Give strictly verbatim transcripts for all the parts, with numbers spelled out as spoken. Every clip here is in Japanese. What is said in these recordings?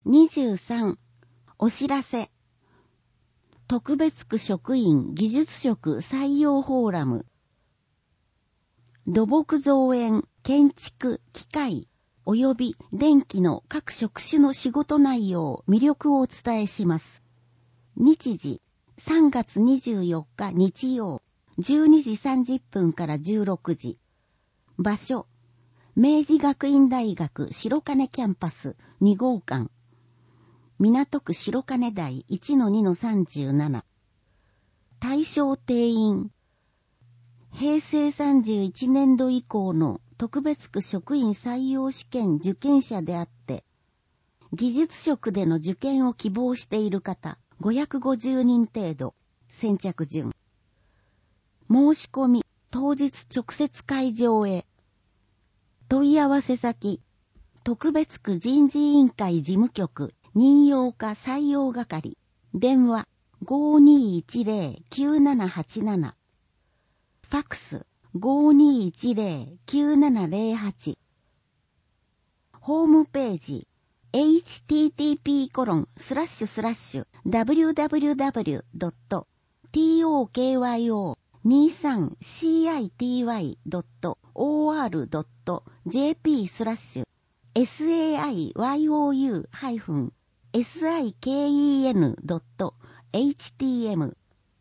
にじゅうさん、お知らせ。特別区職員技術職採用フォーラム。土木造園、建築、機械、及び電気の各職種の仕事内容、魅力をお伝えします。日時、さんがつにじゅうよっか日曜、じゅうにじさんじゅっぷんからじゅうろくじ。場所、明治学院大学白金キャンパスにごうかん。港区白金台 いちのにのさんじゅうなな。対象定員。平成さんじゅういちねんど以降の特別区職員採用試験受験者であって、技術職での受験を希望している方、ごひゃくごじゅうにん程度。先着順。申し込み、当日直接会場へ。問い合わせ先、特別区人事委員会事務局、任用課採用係、電話 ごーにーいちぜろきゅうななはちなな、ファクス ごーにーいちぜろきゅうななぜろはち、ホームページ エイチティーティーピーコロンスラッシュスラッシュダブリューダブリューダブリュードットトーキョーにじゅうさんシーアイティーワイドットオーアールドットジェーピー スラッシュ エスエーアイワイオーユー ハイフン エスアイケーイーエヌ ドット エイチティーエム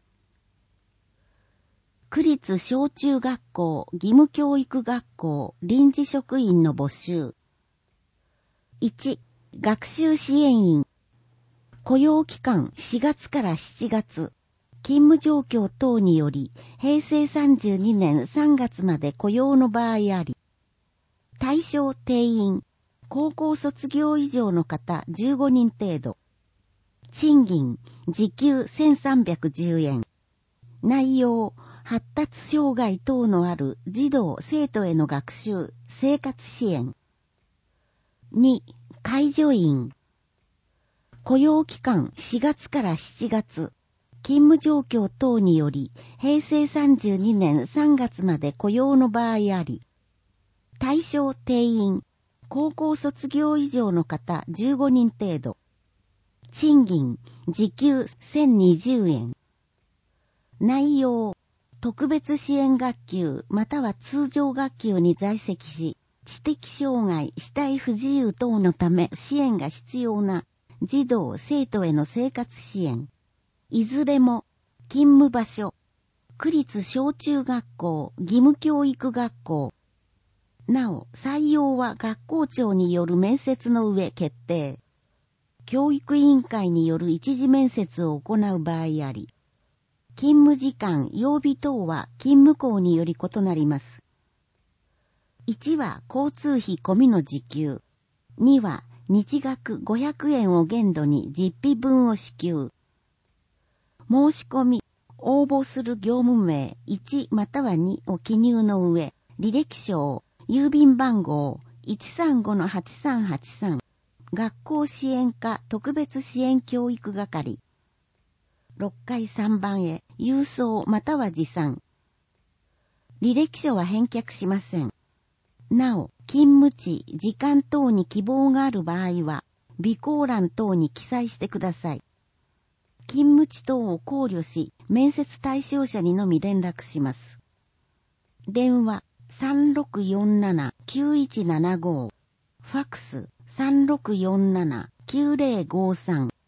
区立小中学校義務教育学校臨時職員の募集。いち、学習支援員。雇用期間しがつからしちがつ。勤務状況等により、平成さんじゅうにねんさんがつまで雇用の場合あり。対象定員。高校卒業以上の方じゅうごにん程度。賃金、時給せんさんびゃくじゅうえん。内容、発達障害等のある児童・生徒への学習、生活支援。に、介助員。雇用期間しがつからしちがつ。勤務状況等により、平成さんじゅうにねんさんがつまで雇用の場合あり。対象定員。高校卒業以上の方じゅうごにん程度。賃金、時給せんにじゅうえん。内容、特別支援学級または通常学級に在籍し、知的障害、肢体不自由等のため支援が必要な児童・生徒への生活支援。いずれも、勤務場所、区立小中学校、義務教育学校。なお、採用は学校長による面接の上決定。教育委員会による一次面接を行う場合あり。勤務時間、曜日等は勤務校により異なります。いちは交通費込みの時給。には日額ごひゃくえんを限度に実費分を支給。申し込み、応募する業務名いちまたはにを記入の上、履歴書、郵便番号 いちさんごのはちさんはちさん、学校支援課特別支援教育係。ろっかいさんばんへ、郵送または持参。履歴書は返却しません。なお、勤務地、時間等に希望がある場合は、備考欄等に記載してください。勤務地等を考慮し、面接対象者にのみ連絡します。電話 さんろくよんななきゅういちななご、ファクス さんろくよんななきゅうぜろごさん。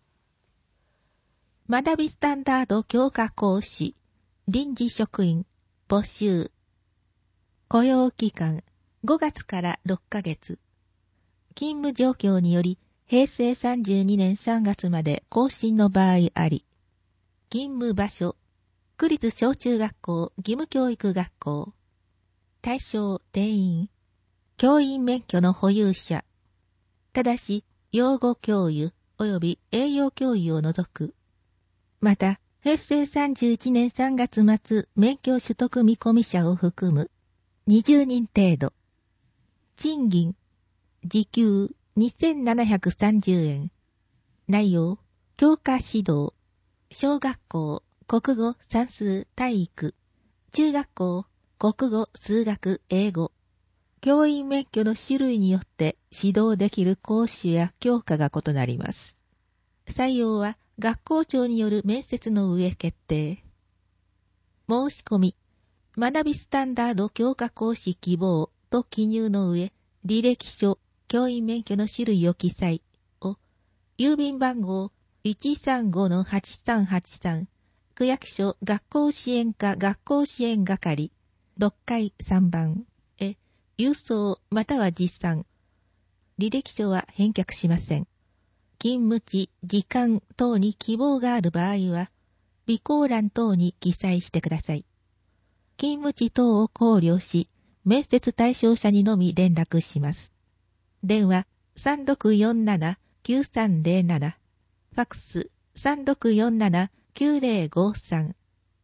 学びスタンダード強化講師、臨時職員、募集。雇用期間、ごがつからろっかげつ。勤務状況により、平成さんじゅうにねんさんがつまで更新の場合あり。勤務場所、区立小中学校義務教育学校。対象定員、教員免許の保有者。ただし、養護教諭及び栄養教諭を除く。また、平成さんじゅういちねんさんがつ末免許取得見込み者を含むにじゅうにん程度。賃金、時給にせんななひゃくさんじゅうえん。内容、教科指導、小学校、国語、算数、体育、中学校、国語、数学、英語、 教員免許の種類によって指導できる講師や教科が異なります。採用は学校長による面接の上決定。申し込み、学びスタンダード教科講師希望と記入の上、履歴書、教員免許の種類を記載を、郵便番号 いちさんごのはちさんはちさん、区役所学校支援課学校支援係ろっかいさんばんへ郵送または持参。履歴書は返却しません。勤務地、時間等に希望がある場合は、備考欄等に記載してください。勤務地等を考慮し、面接対象者にのみ連絡します。電話 さんろくよんななきゅうさんぜろなな、ファックス さんろくよんななきゅうぜろごさん。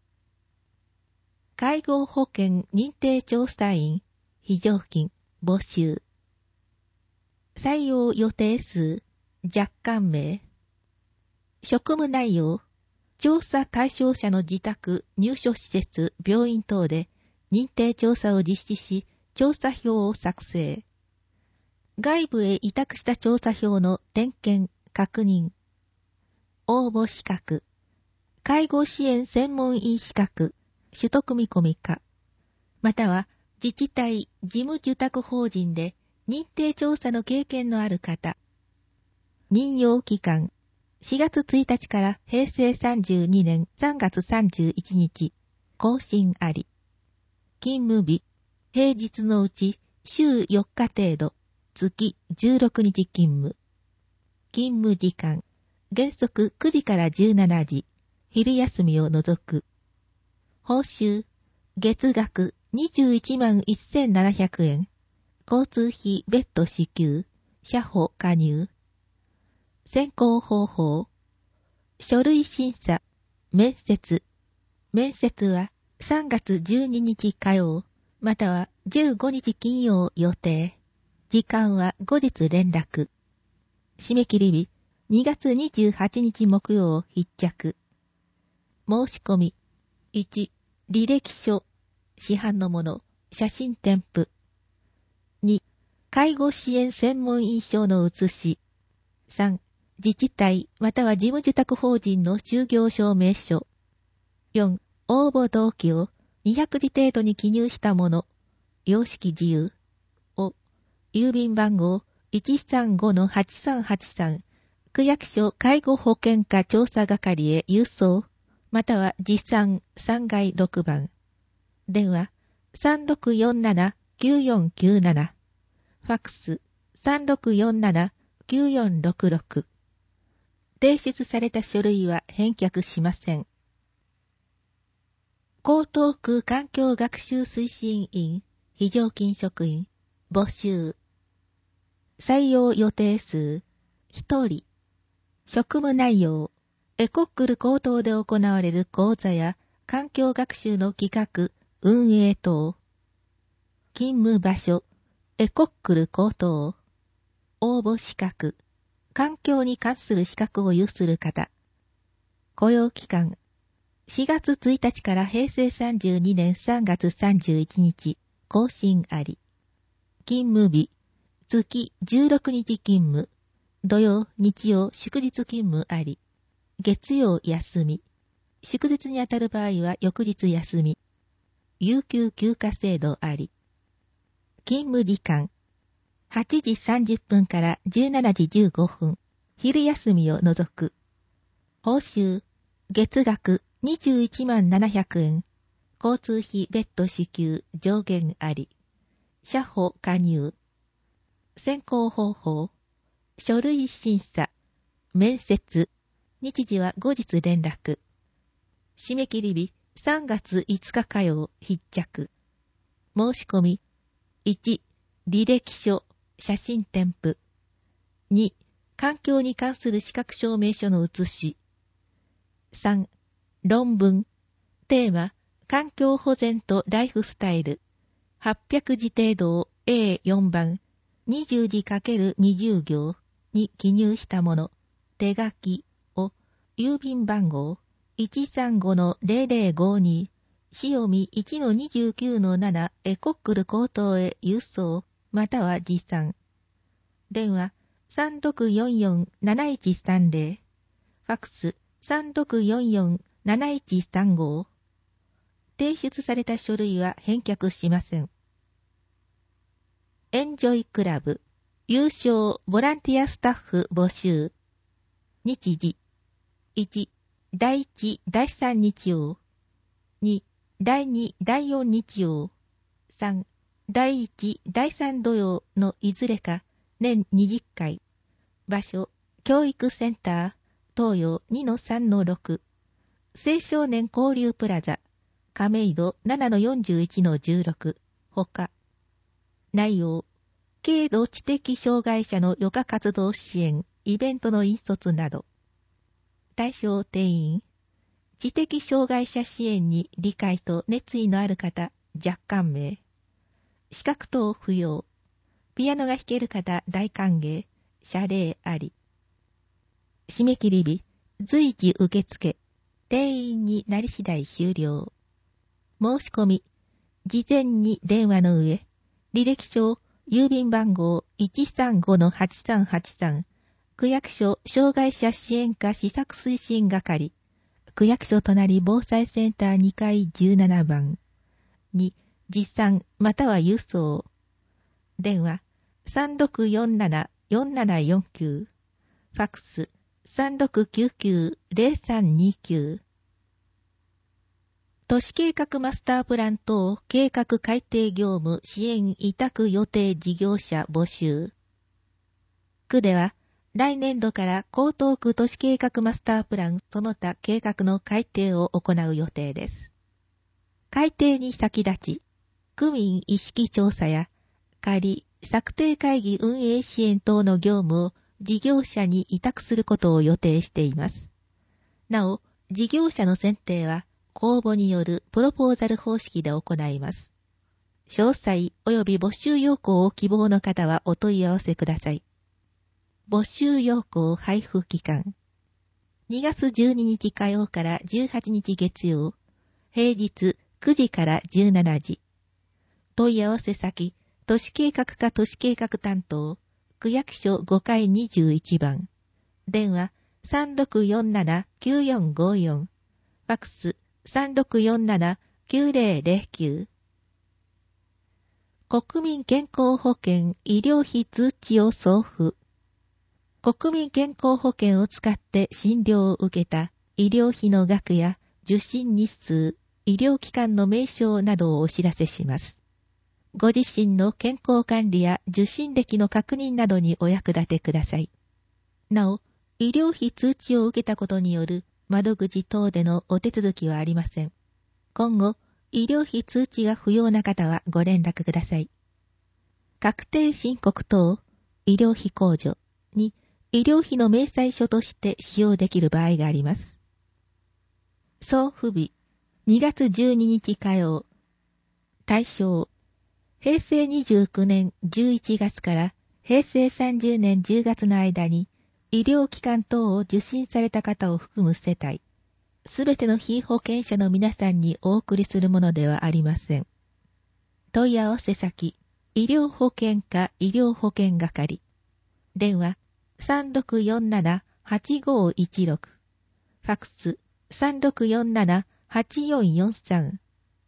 介護保険認定調査員、非常勤、募集。採用予定数、若干名。職務内容、調査対象者の自宅、入所施設、病院等で認定調査を実施し、調査票を作成。外部へ委託した調査票の点検、確認。応募資格。介護支援専門員資格、取得見込みか。または、自治体、事務受託法人で認定調査の経験のある方。任用期間。しがつついたちからへいせいさんじゅうにねんさんがつさんじゅういちにち。更新あり。勤務日。平日のうち週よっか程度。月じゅうろくにち勤務。勤務時間。原則くじからじゅうしちじ。昼休みを除く。報酬。月額にじゅういちまんせんななひゃくえん。交通費別途支給。社保加入。選考方法。書類審査。面接。面接はさんがつじゅうににち火曜、またはじゅうごにち金曜予定。時間は後日連絡。締め切り日、にがつにじゅうはちにち木曜必着。申し込み。いち、履歴書。市販のもの、写真添付。に、介護支援専門員証の写し。さん、自治体または事務受託法人の就業証明書。よん、応募動機をにひゃくじ程度に記入したもの。様式自由。を、郵便番号 いちさんごのはちさんはちさん、区役所介護保険課調査係へ郵送、または持参さんがいろくばん。電話 さんろくよんななきゅうよんきゅうなな、ファックス さんろくよんななきゅうよんろくろく。提出された書類は返却しません。江東区環境学習推進員、非常勤職員、募集。採用予定数、ひとり。職務内容、エコックル高等で行われる講座や環境学習の企画、運営等。勤務場所、エコックル高等。応募資格、環境に関する資格を有する方。雇用期間、しがつついたちからへいせいさんじゅうにねんさんがつさんじゅういちにち、更新あり。勤務日、月じゅうろくにち勤務。土曜、日曜、祝日勤務あり。月曜休み。祝日にあたる場合は翌日休み。有給休暇制度あり。勤務時間。はちじさんじゅっぷんからじゅうしちじじゅうごふん。昼休みを除く。報酬。月額にじゅういちまんななひゃくえん。交通費別途支給上限あり。社保加入。選考方法。書類審査。面接。日時は後日連絡。締め切り日さんがついつか火曜必着。申し込み。いち、履歴書、写真添付。に、環境に関する資格証明書の写し。さん、論文。テーマ、環境保全とライフスタイル。はっぴゃくじ程度を エーよん 番、にじゅうじ ×にじゅう 行に記入したもの。手書きを、郵便番号 いちさんごのぜろぜろごに、しおみ いちのにじゅうきゅうのなな エコックル高等へ郵送または持参。電話 さんろくよんよんなないちさんぜろ、ファックス さんろくよんよんなないちさんご。提出された書類は返却しません。エンジョイクラブ優勝ボランティアスタッフ募集。日時いち、だいいち、だいさん日曜。に、だいに、だいよん日曜。さん、だいいち、だいさん土曜のいずれか年にじゅっかい。場所、教育センター、東洋 にのさんのろく。青少年交流プラザ、亀戸 ななのよんじゅういちのじゅうろく。ほか。内容、軽度知的障害者の余暇活動支援、イベントの引率など。対象定員、知的障害者支援に理解と熱意のある方、若干名。資格等不要。ピアノが弾ける方、大歓迎。謝礼あり。締め切り日、随時受付。定員になり次第終了。申し込み、事前に電話の上、履歴書、郵便番号 いちさんごのはちさんはちさん、区役所障害者支援課施策推進係、区役所隣防災センターにかいじゅうななばんに、持参または郵送。電話 さんろくよんななよんななよんきゅう、ファックス さんろくきゅうきゅうぜろさんにきゅう。都市計画マスタープラン等計画改定業務支援委託予定事業者募集。区では来年度から江東区都市計画マスタープランその他計画の改定を行う予定です。改定に先立ち、区民意識調査や仮、策定会議運営支援等の業務を事業者に委託することを予定しています。なお、事業者の選定は公募によるプロポーザル方式で行います。詳細及び募集要項を希望の方はお問い合わせください。募集要項配布期間。にがつじゅうににち火曜からじゅうはちにち月曜、平日くじからじゅうしちじ。問い合わせ先、都市計画課都市計画担当、区役所ごかいにじゅういちばん。電話 さんろくよんななきゅうよんごよん。ファックス さんろくよんななきゅうぜろぜろきゅう。国民健康保険医療費通知を送付。国民健康保険を使って診療を受けた医療費の額や受診日数、医療機関の名称などをお知らせします。ご自身の健康管理や受診歴の確認などにお役立てください。なお、医療費通知を受けたことによる窓口等でのお手続きはありません。今後、医療費通知が不要な方はご連絡ください。確定申告等、医療費控除に医療費の明細書として使用できる場合があります。送付日、にがつじゅうににち火曜。対象、へいせいにじゅうきゅうねんじゅういちがつからへいせいさんじゅうねんじゅうがつの間に医療機関等を受診された方を含む世帯、すべての被保険者の皆さんにお送りするものではありません。問い合わせ先、医療保険課医療保険係。電話、さんろくよんななはちごいちろく。ファックス、さんろくよんななはちよんよんさん。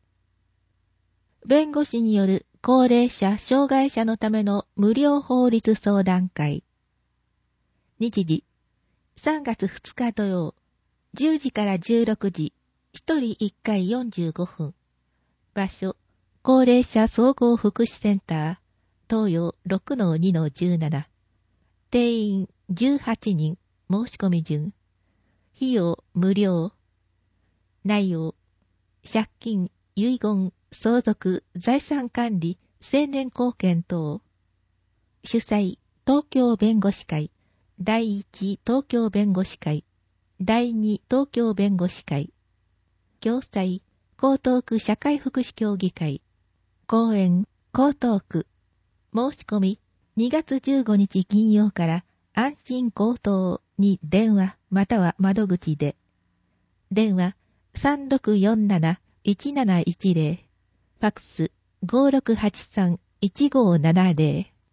弁護士による高齢者、障害者のための無料法律相談会。日時、さんがつふつか土曜、じゅうじからじゅうろくじ、ひとりいっかいよんじゅうごふん。場所、高齢者総合福祉センター、東洋 ろくのにのじゅうなな。定員じゅうはちにん、申し込み順。費用無料。内容、借金、遺言、相続、財産管理、成年後見等。主催、東京弁護士会、だいいち東京弁護士会、だいに東京弁護士会。共催、江東区社会福祉協議会。講演、江東区。申し込み、にがつじゅうごにち金曜から安心江東に電話または窓口で。電話 さんろくよんなないちなないちぜろ。ファックス ごろくはちさんいちごーななぜろ。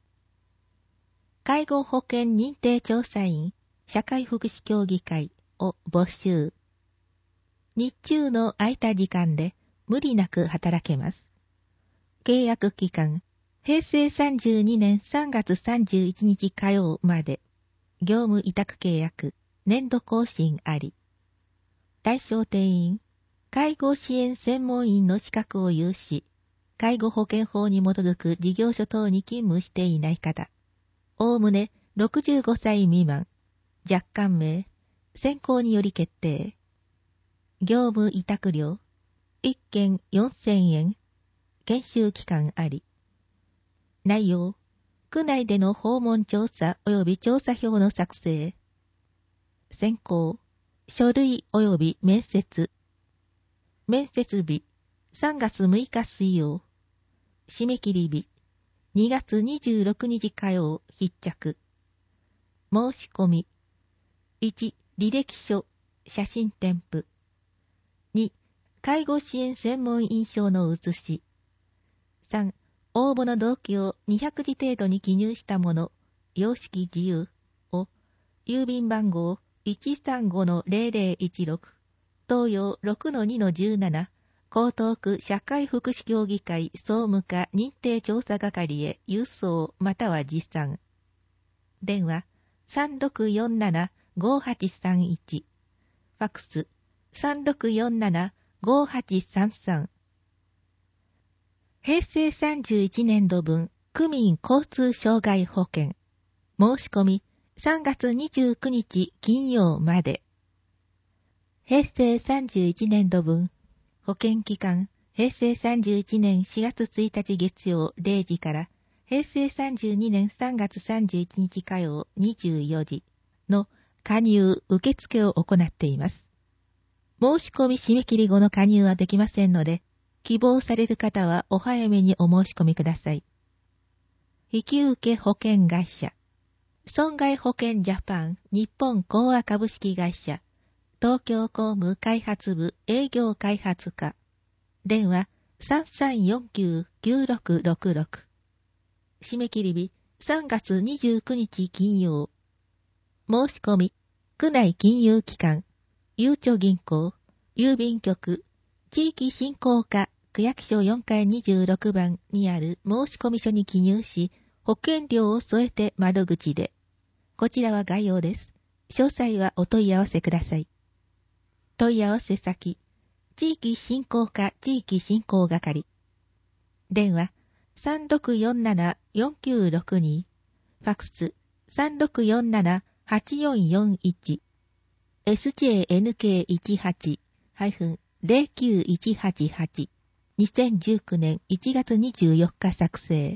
介護保険認定調査員社会福祉協議会を募集。日中の空いた時間で無理なく働けます。契約期間、へいせいさんじゅうにねんさんがつさんじゅういちにち火曜まで。業務委託契約、年度更新あり。対象定員、介護支援専門員の資格を有し、介護保険法に基づく事業所等に勤務していない方。おおむねろくじゅうごさい未満。若干名、選考により決定。業務委託料、いっけんよんせんえん。研修期間あり。内容、区内での訪問調査及び調査票の作成。選考、書類及び面接。面接日、さんがつむいか水曜。締め切り日、にがつにじゅうろくにち火曜必着。申し込み。いち、履歴書、写真添付。に、介護支援専門員証の写し。さん、応募の動機をにひゃくじ程度に記入したもの、様式自由を、郵便番号 いちさんごのゼロゼロいちろく、東洋 ろくのにのじゅうなな、江東区社会福祉協議会総務課認定調査係へ郵送または持参。電話 さんろくよんななごはちさんいち、ファックス さんろくよんななごはちさんさん。へいせいさんじゅういちねんど分区民交通障害保険。申し込みさんがつにじゅうくにち金曜まで。へいせいさんじゅういちねんど分保険期間へいせいさんじゅういちねんしがつついたち月曜れいじからへいせいさんじゅうにねんさんがつさんじゅういちにち火曜にじゅうよじの加入受付を行っています。申し込み締め切り後の加入はできませんので、希望される方はお早めにお申し込みください。引き受け保険会社、損害保険ジャパン日本興亜株式会社、東京工務開発部営業開発課、電話 さんさんよんきゅうきゅうろくろくろく、締め切り日さんがつにじゅうくにち金曜。申し込み、区内金融機関、ゆうちょ銀行、郵便局、地域振興課区役所よんかいにじゅうろくばんにある申込書に記入し、保険料を添えて窓口で。こちらは概要です。詳細はお問い合わせください。問い合わせ先、地域振興課地域振興係。電話 さんろくよんななよんきゅうろくに、ファックス さんろくよんななはちよんよんいち、エスジェーエヌケーいちはち ゼロきゅういちはちはち、にせんじゅうきゅうねんいちがつにじゅうよっか作成。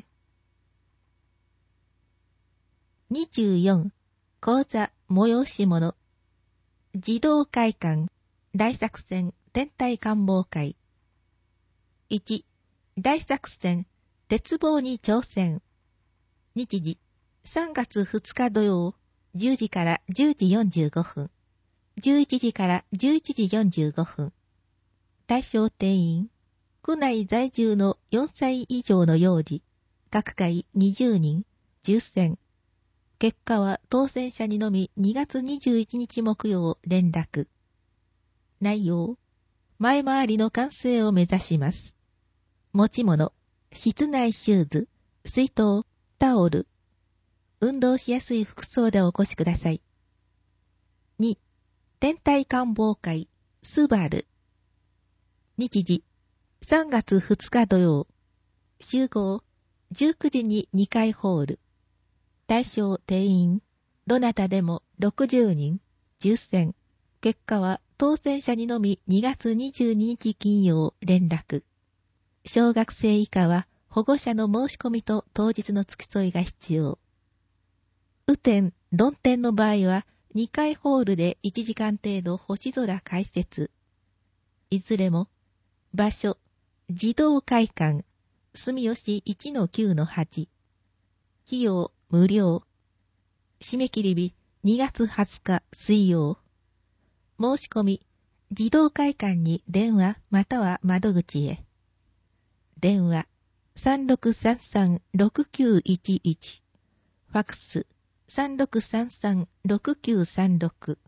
にじゅうよん、講座催し物。児童会館大作戦天体観望会。いち、大作戦鉄棒に挑戦。日時さんがつふつか土曜じゅうじからじゅうじよんじゅうごふん、じゅういちじからじゅういちじよんじゅうごふん。対象定員、区内在住のよんさい以上の幼児、各回にじゅうにん、抽選。結果は当選者にのみにがつにじゅういちにち木曜連絡。内容、前回りの完成を目指します。持ち物、室内シューズ、水筒、タオル。運動しやすい服装でお越しください。に、天体観望会、スバル。日時、さんがつふつか土曜。集合、じゅうくじににかいホール。対象定員、どなたでもろくじゅうにん、抽選。結果は当選者にのみにがつにじゅうににち金曜連絡。小学生以下は保護者の申し込みと当日の付き添いが必要。雨天、曇天の場合はにかいホールでいちじかん程度星空解説。いずれも、場所、児童会館、住吉 いちのきゅうのはち。費用、無料。締め切り日、にがつはつか水曜。申し込み、児童会館に電話または窓口へ。電話さんろくさんさん ろくきゅういちいち、ファクス さんろくさんさん ろくきゅうさんろく。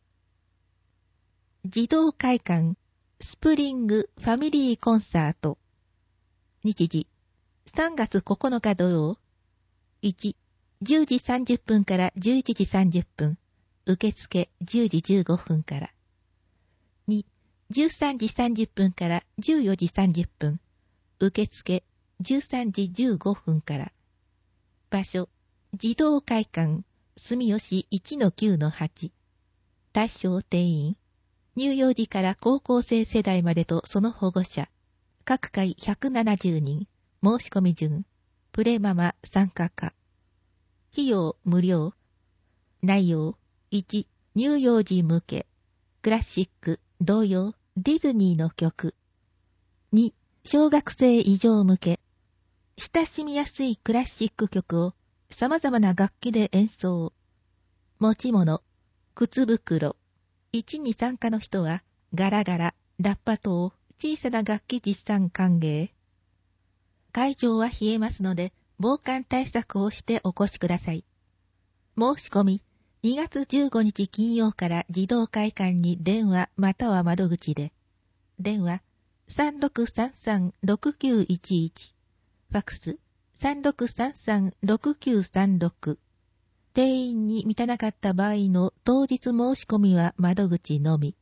児童会館スプリングファミリーコンサート。日時さんがつここのか土曜。いち、じゅうじさんじゅっぷんからじゅういちじさんじゅっぷん。受付じゅうじじゅうごふんから。に、じゅうさんじさんじゅっぷんからじゅうよじさんじゅっぷん。受付じゅうさんじじゅうごふんから。場所、児童会館住吉 いちのきゅうのはち。対象定員。乳幼児から高校生世代までとその保護者。各回ひゃくななじゅうにん。申し込み順。プレママ参加可。費用無料。内容。いち、乳幼児向け。クラシック、童謡、ディズニーの曲。に、小学生以上向け。親しみやすいクラシック曲を様々な楽器で演奏。持ち物、靴袋。いちに参加の人は、ガラガラ、ラッパ等、小さな楽器実参歓迎。会場は冷えますので、防寒対策をしてお越しください。申し込み、にがつじゅうごにち金曜から児童会館に電話または窓口で。電話、さんろくさんさん ろくきゅういちいち。ファクス、さんろくさんさん ろくきゅうさんろく。定員に満たなかった場合の当日申し込みは窓口のみ。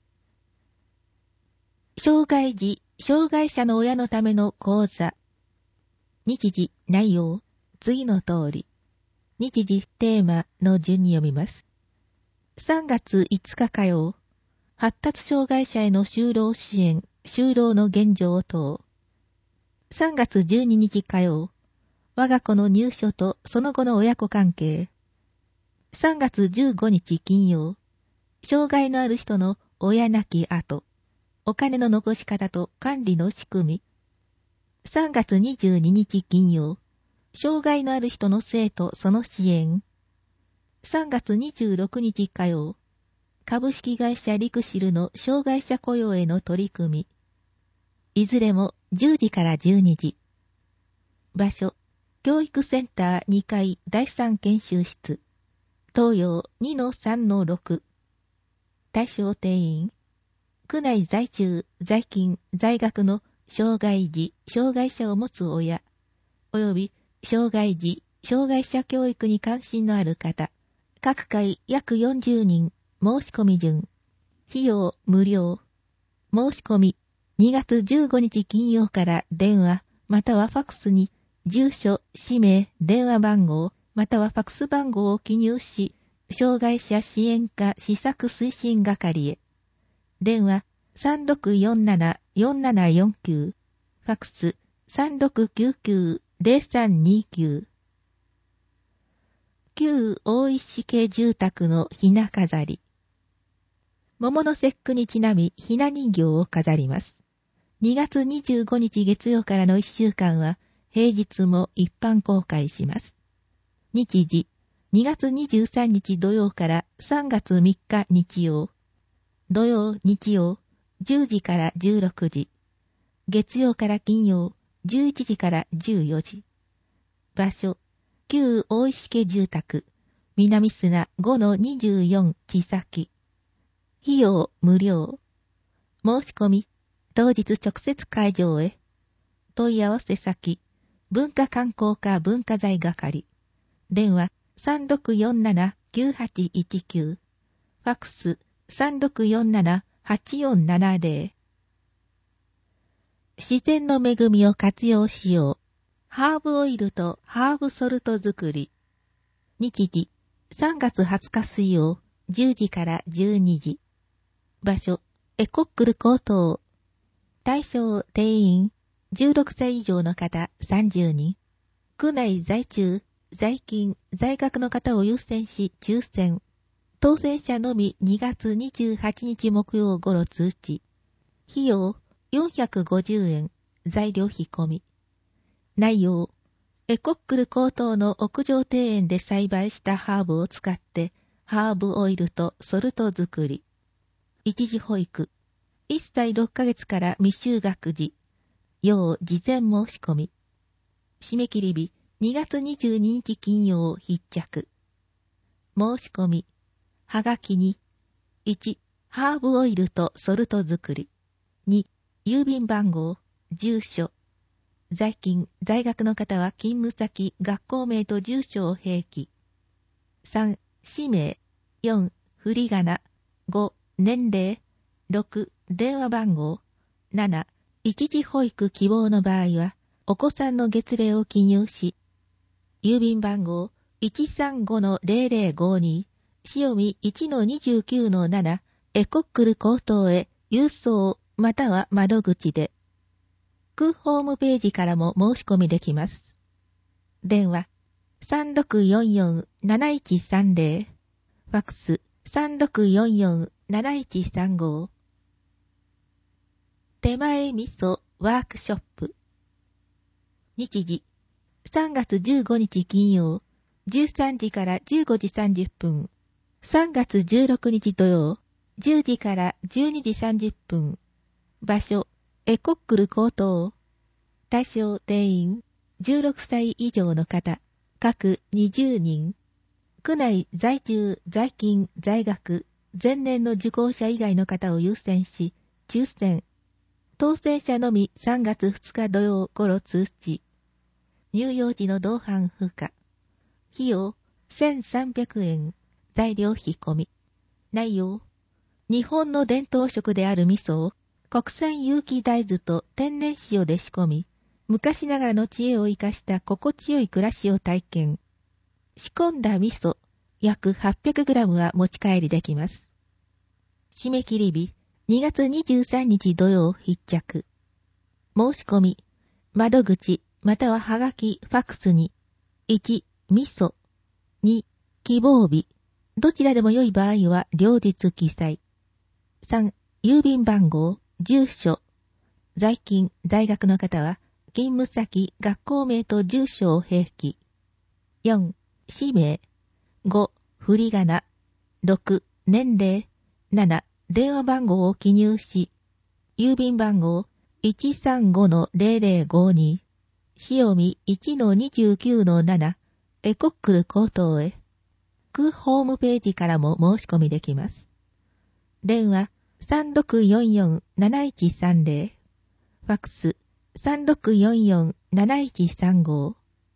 障害児、障害者の親のための講座。日時、内容、次の通り。日時、テーマの順に読みます。さんがついつか火曜、発達障害者への就労支援、就労の現状等。さんがつじゅうににち火曜、我が子の入所とその後の親子関係。さんがつじゅうごにち金曜、障害のある人の親亡き後、お金の残し方と管理の仕組み。さんがつにじゅうににち金曜、障害のある人の生徒その支援。さんがつにじゅうろくにち火曜、株式会社リクシルの障害者雇用への取り組み。いずれもじゅうじからじゅうにじ。場所、教育センターにかいだいさん研修室。東洋 にのさんのろく。対象定員。区内在住、在勤、在学の障害児、障害者を持つ親、及び障害児、障害者教育に関心のある方、各回約よんじゅうにん、申し込み順。費用無料。申し込み、にがつじゅうごにち金曜から電話、またはファクスに、住所、氏名、電話番号、またはファクス番号を記入し、障害者支援課施策推進係へ。電話 さんろくよんなな よんななよんきゅう、ファクス さんろくきゅうきゅう ゼロさんにきゅう。旧大石家住宅のひな飾り。桃の節句にちなみひな人形を飾ります。にがつにじゅうごにち月曜からのいっしゅうかんは平日も一般公開します。日時、にがつにじゅうさんにち土曜からさんがつみっか日曜。土曜、日曜、じゅうじからじゅうろくじ。月曜から金曜、じゅういちじからじゅうよじ。場所、旧大石家住宅、南砂 ごのにじゅうよん 地先。費用無料。申し込み、当日直接会場へ。問い合わせ先、文化観光課文化財係。電話 さんろくよんなな きゅうはちいちきゅう。ファクス さんろくよんなな はちよんななゼロ。自然の恵みを活用しよう。ハーブオイルとハーブソルト作り。日時、さんがつはつか水曜、じゅうじからじゅうにじ。場所、エコックル高等。対象定員、じゅうろくさい以上の方さんじゅうにん。区内在中、在勤、在学の方を優先し抽選。当選者のみにがつにじゅうはちにち木曜頃通知。費用よんひゃくごじゅうえん、材料費込み。内容、エコックル高等の屋上庭園で栽培したハーブを使ってハーブオイルとソルト作り。一時保育。いっさいろっかげつから未就学児。要事前申し込み。 締め切り日、にがつにじゅうににち金曜必着。申し込み。はがきに、いち、ハーブオイルとソルト作り。に、郵便番号、住所。在勤、在学の方は勤務先、学校名と住所を併記。さん、氏名。よん、振り仮名。ご、年齢。ろく、電話番号。なな、一時保育希望の場合は、お子さんの月齢を記入し、郵便番号 いちさんごのゼロゼロごに、塩見 いちのにじゅうきゅうのなな、エコックル高等へ郵送または窓口で。区ホームページからも申し込みできます。電話 さんろくよんよんなないちさんゼロ、ファックス さんろくよんよんなないちさんご。手前味噌ワークショップ。日時さんがつじゅうごにち金曜じゅうさんじからじゅうごじさんじゅっぷん。さんがつじゅうろくにち土曜じゅうじからじゅうにじさんじゅっぷん。場所エコックル高等。対象定員じゅうろくさい以上の方各にじゅうにん。区内在住在勤在学前年の受講者以外の方を優先し抽選。当選者のみさんがつふつか土曜頃通知。入用時の同伴不可。費用せんさんびゃくえん。材料費込み。内容日本の伝統食である味噌を国産有機大豆と天然塩で仕込み、昔ながらの知恵を生かした心地よい暮らしを体験。仕込んだ味噌約 はっぴゃくグラム は持ち帰りできます。締め切り日にがつにじゅうさんにち土曜必着。申し込み窓口またははがきファックスにいち味噌に希望日どちらでも良い場合は両日記載。さん郵便番号住所。在勤在学の方は勤務先学校名と住所を併記。よん氏名。ご振り仮名。ろく年齢。なな電話番号を記入し、郵便番号 いちさんごのゼロゼロごに、塩見 いちのにじゅうきゅうのなな、エコックル高等へ。区ホームページからも申し込みできます。電話 さんろくよんよんなないちさんゼロ、ファックス さんろくよんよんなないちさんご。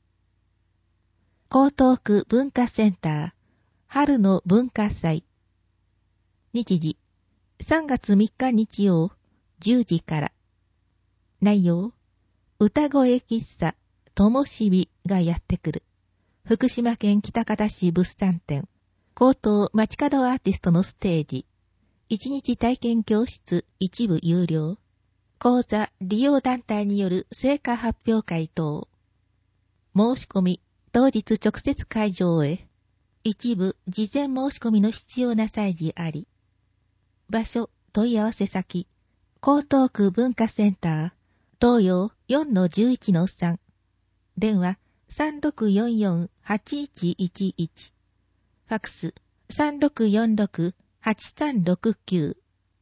江東区文化センター春の文化祭。日時さんがつみっか日曜じゅうじから。内容歌声喫茶ともしびがやってくる。福島県喜多方市物産展高等街角アーティストのステージ。一日体験教室一部有料。講座利用団体による成果発表会等。申し込み当日直接会場へ。一部事前申し込みの必要な際時あり。場所問い合わせ先江東区文化センター東洋 よんのじゅういちのさん。電話 さんろくよんよんはちいちいちいち。ファックス さんろくよんろくはちさんろくきゅう。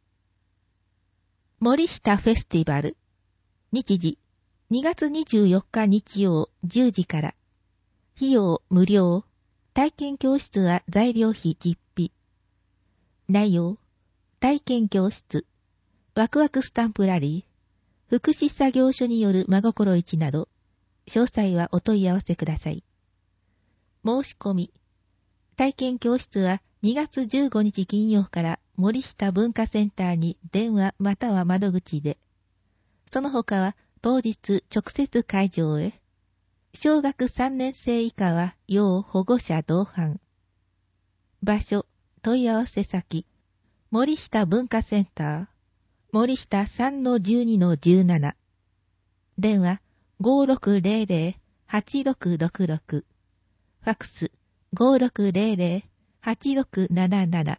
森下フェスティバル。日時にがつにじゅうよっか日曜じゅうじから。費用無料。体験教室は材料費実費。内容体験教室、ワクワクスタンプラリー、福祉作業所による真心市など、詳細はお問い合わせください。申し込み。体験教室はにがつじゅうごにち金曜から森下文化センターに電話または窓口で。その他は当日直接会場へ。小学さんねん生以下は要保護者同伴。場所、問い合わせ先。森下文化センター、森下 さんのじゅうにのじゅうなな。電話 ごろくゼロゼロはちろくろくろく。ファックス ごろくゼロゼロはちろくなななな。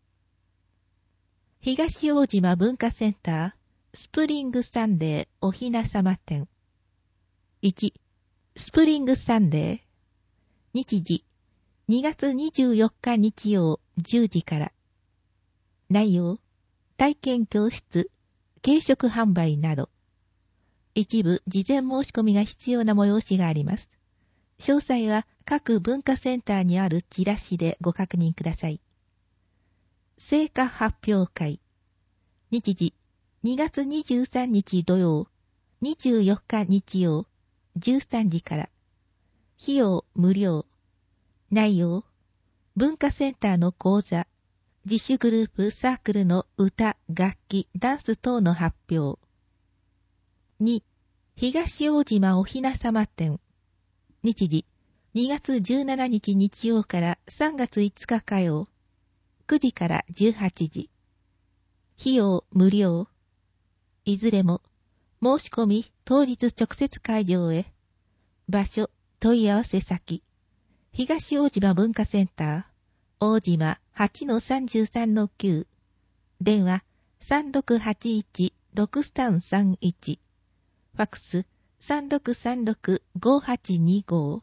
東大島文化センター、スプリングサンデーおひなさま展。いち、スプリングサンデー。日時にがつにじゅうよっか日曜じゅうじから。内容体験教室、軽食販売など。 一部事前申し込みが必要な催しがあります。詳細は各文化センターにあるチラシでご確認ください。成果発表会。日時、にがつにじゅうさんにち土曜、にじゅうよっか日曜、じゅうさんじから。費用無料。内容、文化センターの講座、自主グループサークルの歌、楽器、ダンス等の発表。に、東大島おひなさま展。日時、にがつじゅうしちにち日曜からさんがついつか火曜、くじからじゅうはちじ。費用無料。いずれも、申し込み当日直接会場へ。場所、問い合わせ先。東大島文化センター、大島 はちのさんじゅうさんのきゅう。電話 さんろくはちいちろくさんさんいち。ファックス さんろくさんろくごはちにご。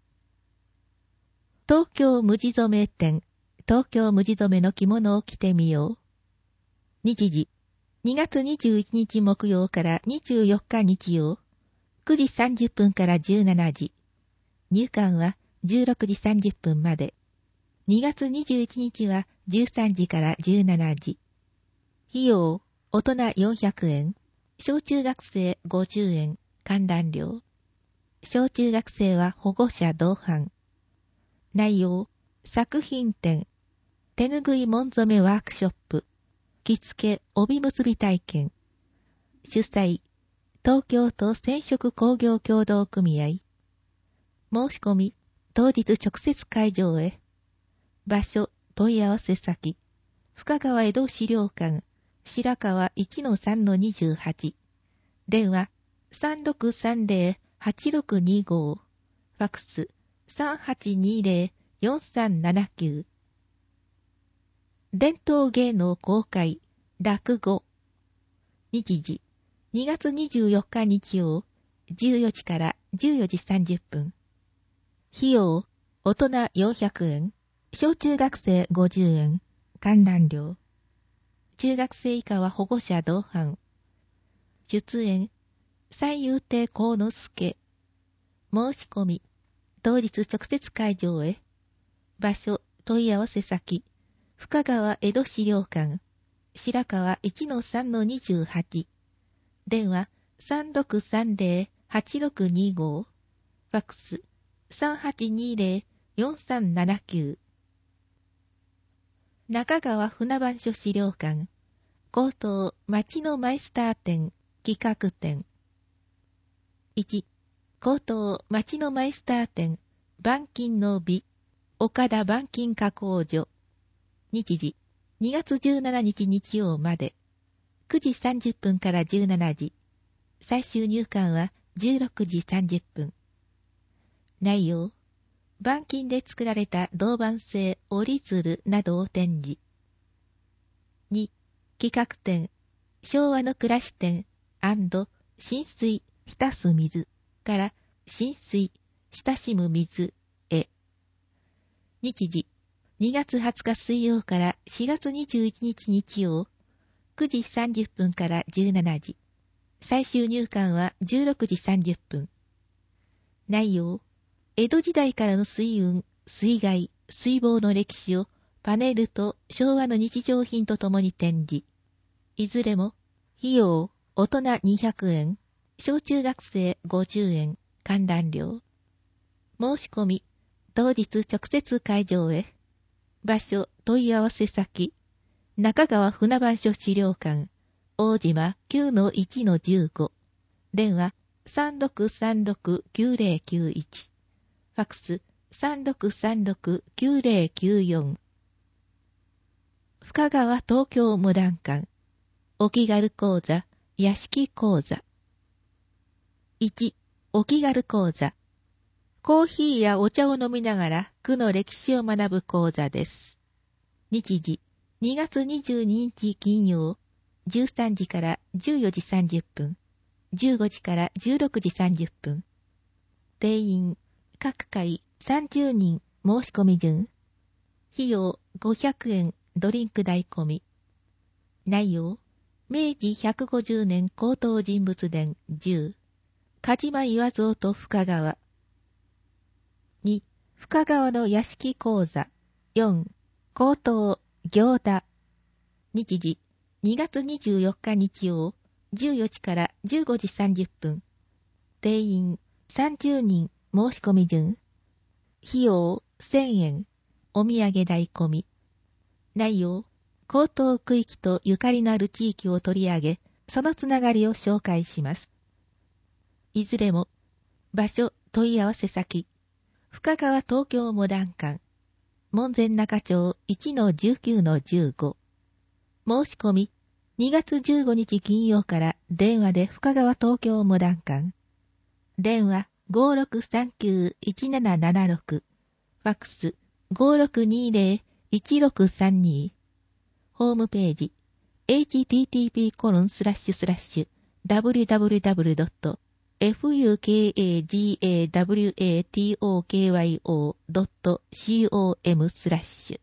東京無地染め展、東京無地染めの着物を着てみよう。日時、にがつにじゅういちにち木曜からにじゅうよっか日曜、くじさんじゅっぷんからじゅうしちじ。入館はじゅうろくじさんじゅっぷんまで。にがつにじゅういちにちはじゅうさんじからじゅうしちじ。費用、大人よんひゃくえん、小中学生ごじゅうえん、観覧料。小中学生は保護者同伴。内容、作品展、手ぬぐい紋染めワークショップ、着付け帯結び体験。主催、東京都染色工業協同組合。申し込み、当日直接会場へ。場所、問い合わせ先。深川江戸資料館、白川 いちのさんのにじゅうはち。電話、さんろくさんぜろ はちろくにご。ファックス、さんはちにぜろ よんさんななきゅう。伝統芸能公開、落語。日時、にがつにじゅうよっか日曜、じゅうよじからじゅうよじさんじゅっぷん。費用、大人よんひゃくえん、小中学生ごじゅうえん、観覧料。中学生以下は保護者同伴。出演、三遊亭幸之助。申し込み、当日直接会場へ。場所、問い合わせ先。深川江戸資料館、白川 いちのさんのにじゅうはち。電話 さんろくさんぜろ はちろくにご。ファックス さんはちにぜろ よんさんななきゅう。中川船番所資料館、高等町のマイスター展企画展。いち、高等町のマイスター展板金の美、岡田板金加工所。日時、にがつじゅうしちにち日曜まで。くじさんじゅっぷんからじゅうしちじ。最終入館はじゅうろくじさんじゅっぷん。内容、板金で作られた銅板製折り鶴などを展示。に、企画展、昭和の暮らし展&浸水、浸す水から浸水、親しむ水へ。日時、にがつはつか水曜からしがつにじゅういちにち日曜、くじさんじゅっぷんからじゅうしちじ。最終入館はじゅうろくじさんじゅっぷん。内容、江戸時代からの水運、水害、水防の歴史をパネルと昭和の日常品とともに展示。いずれも、費用、大人にひゃくえん、小中学生ごじゅうえん、観覧料。申し込み、当日直接会場へ。場所、問い合わせ先。中川船番所資料館、大島 きゅうのいちのじゅうご。電話、さんろくさんろくきゅうぜろきゅういち。ファックス、さんろくさんろくきゅうぜろきゅうよん。深川東京無断館、お気軽講座、屋敷講座。いち、お気軽講座。コーヒーやお茶を飲みながら区の歴史を学ぶ講座です。日時、にがつにじゅうににち金曜、じゅうさんじからじゅうよじさんじゅっぷん、じゅうごじからじゅうろくじさんじゅっぷん。定員、各回さんじゅうにん申し込み順。費用ごひゃくえんドリンク代込み。内容、 明治ひゃくごじゅうねん高等人物伝じゅう、梶間岩蔵と深川。に、深川の屋敷講座。よん、高等、行田。日時、にがつにじゅうよっか日曜、じゅうよじからじゅうごじさんじゅっぷん。定員、さんじゅうにん、申し込み順。費用、せんえん。お土産代込み。内容、江東区域とゆかりのある地域を取り上げ、そのつながりを紹介します。いずれも、場所、問い合わせ先、深川東京モダン館、門前仲町 いちのじゅうきゅうのじゅうご。申し込み、にがつじゅうごにち金曜から電話で深川東京モダン館。電話 ごーろくさんきゅういちななななろく、ファックス ごーろくにーぜろいちろくさんに。ホームページ エイチティーティーピーコロンスラッシュスラッシュダブリュダブリュダブリュドットファカワトキヨドットコム スラッシュ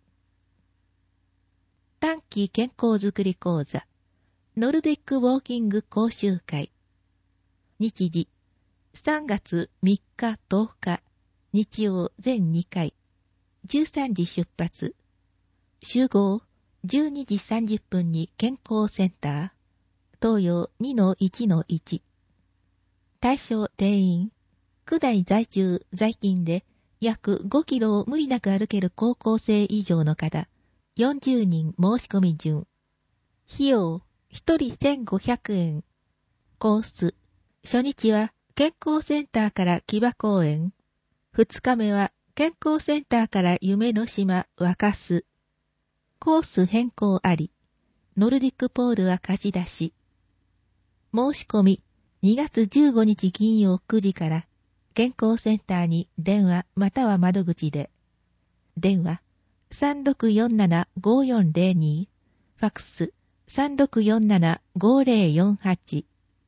短期健康づくり講座ノルディックウォーキング講習会。日時さんがつみっかとおか日曜全にかい、じゅうさんじ出発。集合じゅうにじさんじゅっぷんに健康センター、東洋 にのいちのいち。対象定員、区内在住在勤で約ごキロを無理なく歩ける高校生以上の方、よんじゅうにん申し込み順。費用、ひとりせんごひゃくえん。コース、初日は健康センターから木場公園。二日目は健康センターから夢の島若洲。コース変更あり。ノルディックポールは貸し出し。申し込み、にがつじゅうごにち金曜くじから、健康センターに電話または窓口で。電話、さんろくよんななごよんぜろに、ファックス、さんろくよんななごぜろよんはち。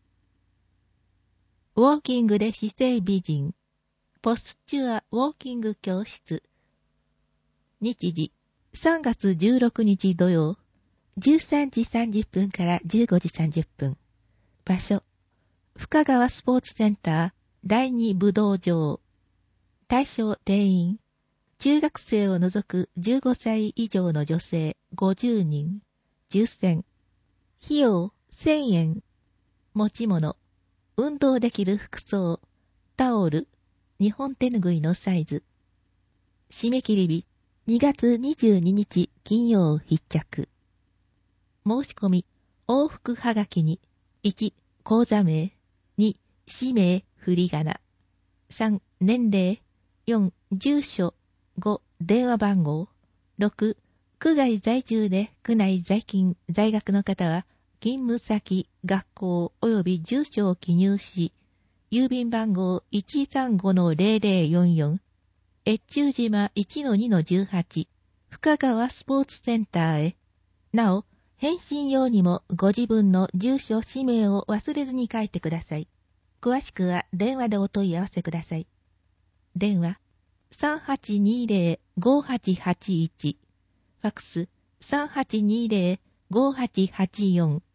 ウォーキングで姿勢美人。ポスチュアウォーキング教室。日時、さんがつじゅうろくにち土曜、じゅうさんじさんじゅっぷんからじゅうごじさんじゅっぷん。場所、深川スポーツセンターだいに武道場。対象定員、中学生を除くじゅうごさい以上の女性ごじゅうにん、じゅっせん。費用せんえん。持ち物、運動できる服装、タオル、日本手ぬぐいのサイズ。締め切り日、にがつにじゅうににち金曜必着。申し込み、往復はがきに、いち、口座名、に、氏名、振り仮名、さん、年齢、よん、住所、ご、電話番号、ろく、区外在住で区内在勤、在学の方は、勤務先、学校及び住所を記入し、郵便番号 いちさんごのぜろぜろよんよん、越中島 いちのにのじゅうはち、深川スポーツセンターへ。なお、返信用にもご自分の住所、氏名を忘れずに書いてください。詳しくは電話でお問い合わせください。電話 さんはちにぜろごはちはちいち、ファックス さんはちにぜろごはちはちよん。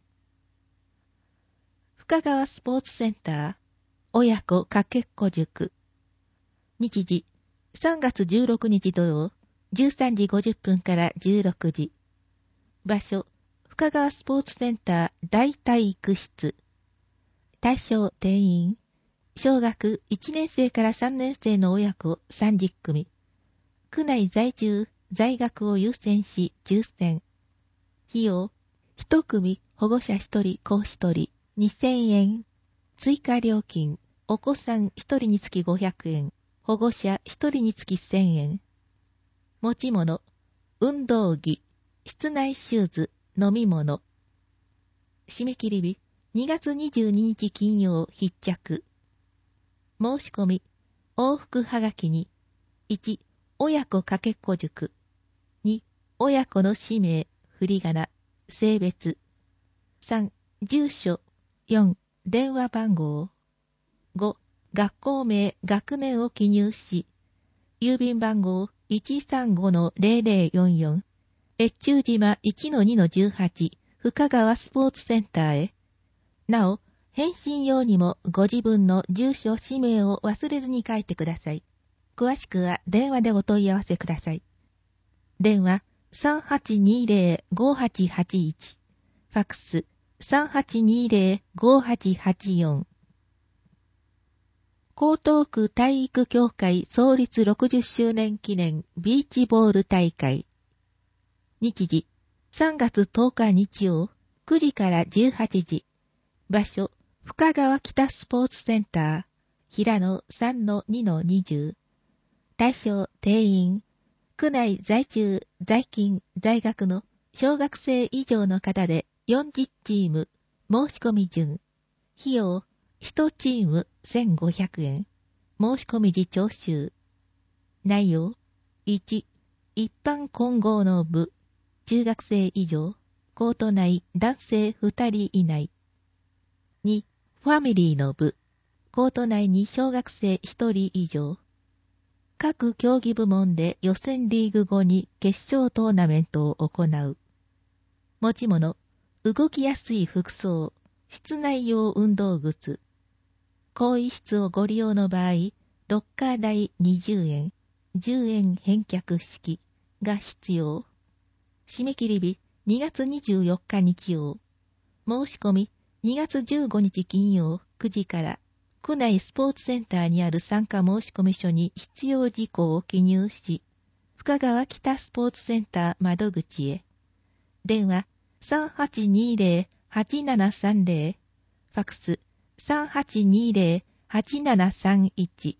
深川スポーツセンター親子かけっこ塾。日時さんがつじゅうろくにち土曜、じゅうさんじごじゅっぷんからじゅうろくじ。場所、深川スポーツセンター大体育室。対象定員、小学いちねんせいからさんねんせいの親子さんじゅっくみ。区内在住、在学を優先し抽選。費用、いち組保護者ひとり講師ひとりにせんえん。追加料金、お子さんひとりにつきごひゃくえん。保護者ひとりにつきせんえん。持ち物、運動着、室内シューズ、飲み物。締め切り日、にがつにじゅうににち金曜必着。申し込み、往復はがきに、いち、親子かけっこ塾。に、親子の氏名、振り仮名、性別。さん、住所。よん、電話番号。ご、学校名、学年を記入し、郵便番号 いちさんごのぜろぜろよんよん、越中島 いちのにのじゅうはち、 深川スポーツセンターへ。なお、返信用にもご自分の住所、氏名を忘れずに書いてください。詳しくは電話でお問い合わせください。電話 さんはちにーぜろ ごはちはちいち、ファックス さんはちにーぜろ ごはちはちよん。江東区体育協会創立ろくじゅっしゅうねん記念ビーチボール大会。日時さんがつとおか日曜くじからじゅうはちじ。場所深川北スポーツセンター平野 さんのにのにじゅう。対象定員区内在住在勤在学の小学生以上の方でよんじゅうチーム。申し込み順費用いちチームせんごひゃくえん。申し込み時徴収。内容いち一般混合の部中学生以上コート内男性ふたり以内。にファミリーの部コート内に小学生ひとり以上。各競技部門で予選リーグ後に決勝トーナメントを行う。持ち物動きやすい服装室内用運動靴。更衣室をご利用の場合ロッカー代にじゅうえんじゅうえん返却式が必要。締め切り日にがつにじゅうよっか日曜。申し込みにがつじゅうごにち金曜くじから区内スポーツセンターにある参加申込書に必要事項を記入し、深川北スポーツセンター窓口へ。電話さんはちにーぜろ はちななさんぜろ、ファックスさんはちにーぜろ はちななさんいち。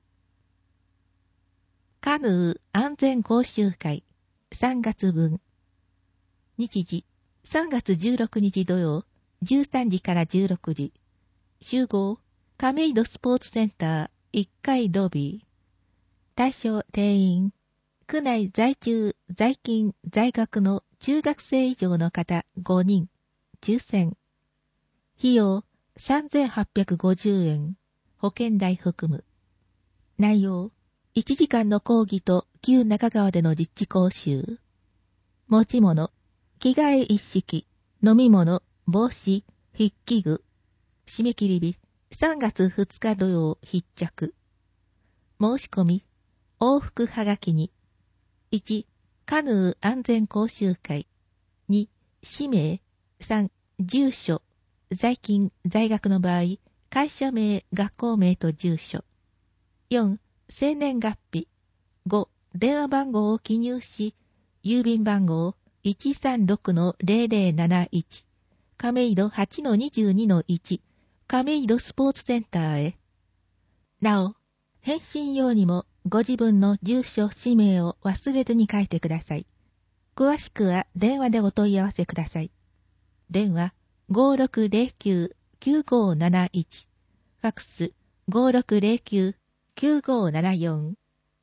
カヌー安全講習会さんがつ分。日時さんがつじゅうろくにち土曜じゅうさんじからじゅうろくじ。集合亀戸スポーツセンターいっかいロビー。対象定員区内在住在勤在学の中学生以上の方ごにん。抽選。費用さんぜんはっぴゃくごじゅうえん。保険代含む。内容いちじかんの講義と旧中川での実地講習。持ち物着替え一式、飲み物、帽子、筆記具。締め切り日さんがつふつか土曜必着。申し込み往復はがきにいちカヌー安全講習会に氏名さん住所在勤在学の場合会社名学校名と住所よん生年月日ご電話番号を記入し郵便番号 いちさんろくのぜろぜろなないち 亀戸 はちのにじゅうにのいち 亀戸スポーツセンターへ。なお返信用にもご自分の住所氏名を忘れずに書いてください。詳しくは電話でお問い合わせください。電話 ごろくぜろきゅう きゅうごなないち ファックス ごろくぜろきゅう きゅうごななよん。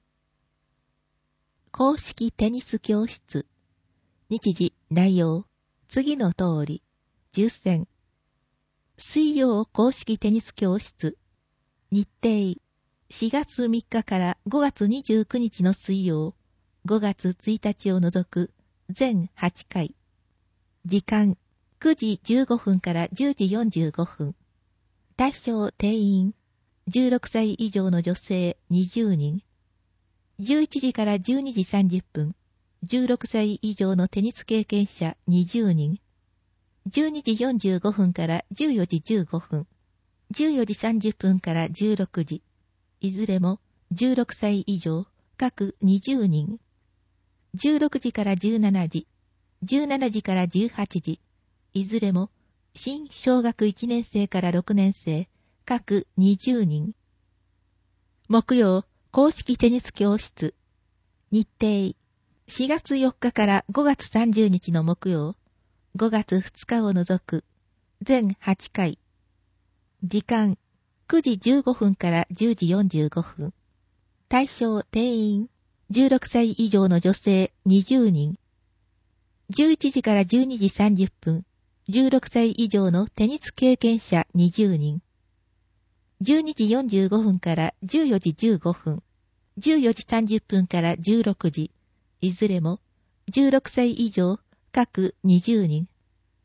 公式テニス教室。日時内容次の通り。抽選。水曜公式テニス教室。日程しがつみっかからごがつにじゅうくにちの水曜、ごがつついたちを除く全はちかい。時間くじじゅうごふんからじゅうじよんじゅうごふん。対象定員じゅうろくさい以上の女性にじゅうにん。じゅういちじからじゅうにじさんじゅっぷん。じゅうろくさい以上のテニス経験者にじゅうにん。じゅうにじよんじゅうごふんからじゅうよじじゅうごふん。じゅうよじさんじゅっぷんからじゅうろくじ。いずれもじゅうろくさい以上各にじゅうにん。じゅうろくじからじゅうしちじ。じゅうしちじからじゅうはちじ。いずれも新小学いちねん生からろくねん生各にじゅうにん。木曜公式テニス教室。日程しがつよっかからごがつさんじゅうにちの木曜、ごがつふつかを除く全はちかい。時間くじじゅうごふんからじゅうじよんじゅうごふん。対象定員じゅうろくさい以上の女性にじゅうにん。じゅういちじからじゅうにじさんじゅっぷん。じゅうろくさい以上のテニス経験者にじゅうにん。じゅうにじよんじゅうごふんからじゅうよじじゅうごふん。じゅうよじさんじゅっぷんからじゅうろくじ。いずれもじゅうろくさい以上各にじゅうにん。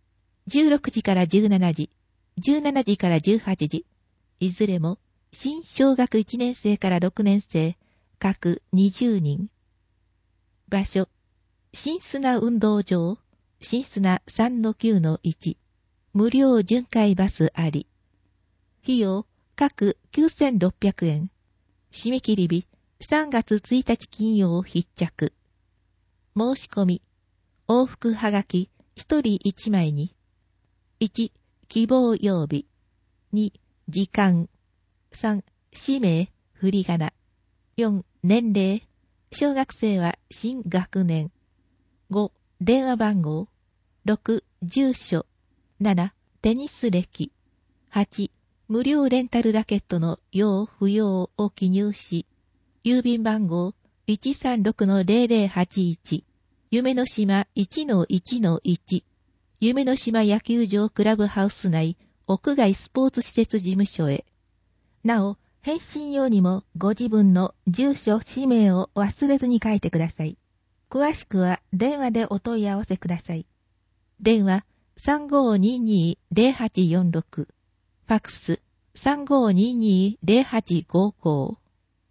じゅうろくじからじゅうしちじ、じゅうしちじからじゅうはちじ、いずれも新小学いちねん生からろくねん生、各にじゅうにん。場所、新砂運動場、新砂 さんのきゅうのいち、無料巡回バスあり。費用、各きゅうせんろっぴゃくえん。締め切り日、さんがつついたち金曜必着。申し込み、往復はがき、ひとりいちまいに。いち、希望曜日。に、時間。さん、氏名、振り仮名。よん、年齢。小学生は新学年。ご、電話番号。ろく、住所。なな、テニス歴。はち、無料レンタルラケットの用不要を記入し、郵便番号 いちさんろくのゼロゼロはちいち、夢の島 いちのいちのいち、夢の島野球場クラブハウス内屋外スポーツ施設事務所へ。なお、返信用にもご自分の住所、氏名を忘れずに書いてください。詳しくは電話でお問い合わせください。電話 さんごーにーにーゼロはちよんろく、ファックス さんごーにーにーゼロはちごーごー。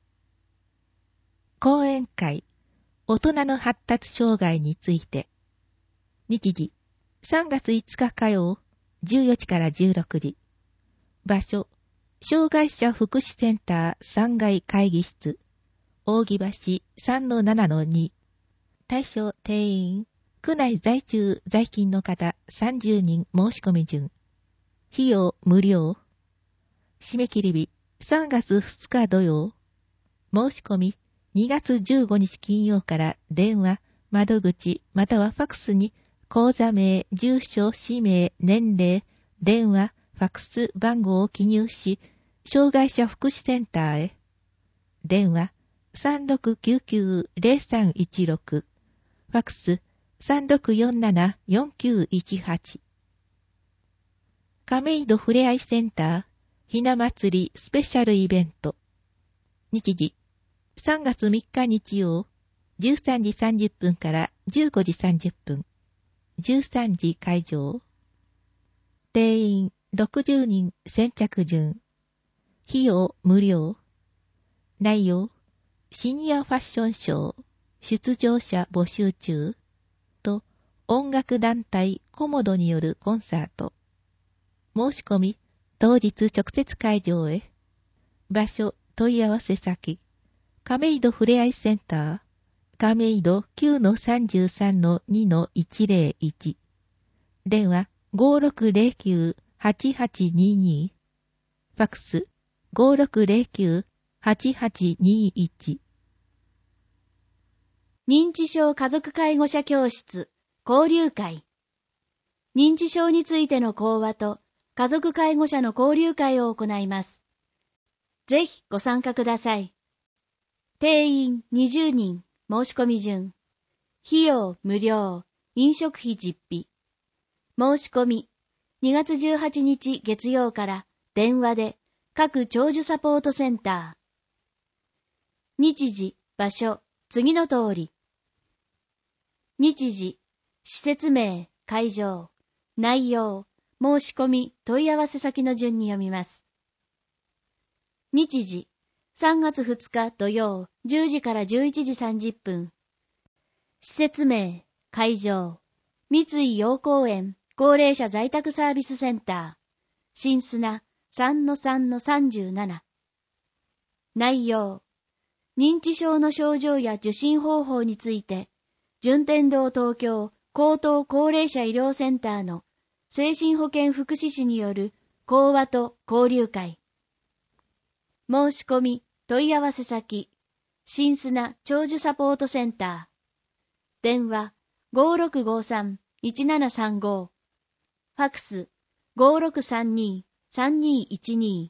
講演会、大人の発達障害について。日時、さんがついつか火曜、じゅうよじからじゅうろくじ。場所、障害者福祉センターさんがい会議室、扇橋 さんのななのに。対象定員、区内在住在勤の方さんじゅうにん申し込み順。費用無料。締め切り日、さんがつふつか土曜。申し込み、にがつじゅうごにち金曜から電話、窓口またはファックスに口座名、住所、氏名、年齢、電話、ファックス番号を記入し、障害者福祉センターへ。電話 さんろくきゅうきゅうゼロさんいちろく、ファックス さんろくよんななよんきゅういちはち。亀戸ふれあいセンター、ひな祭りスペシャルイベント。日時、さんがつみっか日曜、じゅうさんじさんじゅっぷんからじゅうごじさんじゅっぷん、じゅうさんじ会場。定員ろくじゅうにん先着順。費用無料。内容、シニアファッションショー、出場者募集中と音楽団体コモドによるコンサート。申し込み、当日直接会場へ。場所、問い合わせ先、亀戸ふれあいセンター、亀戸 きゅうのさんじゅうさんのにのいちゼロいち。電話 ごーろくゼロきゅうはちはちにーにー。ファックス ごーろくゼロきゅうはちはちにーいち。 認知症家族介護者教室交流会。認知症についての講話と家族介護者の交流会を行います。ぜひご参加ください。定員にじゅうにん、申し込み順。費用無料、飲食費実費。申し込み、にがつじゅうはちにち月曜から電話で各長寿サポートセンター。日時、場所、次の通り。日時、施設名、会場、内容、申し込み、問い合わせ先の順に読みます。日時、さんがつふつか土曜、じゅうじからじゅういちじさんじゅっぷん。施設名、会場、三井陽光園高齢者在宅サービスセンター、新砂 さんのさんのさんじゅうなな。内容、認知症の症状や受診方法について、順天堂東京高等高齢者医療センターの精神保健福祉士による講話と交流会。申し込み、問い合わせ先、新砂長寿サポートセンター。電話 ごーろくごさんいちななさんご。ファックス ごーろくさんにさんにいちに。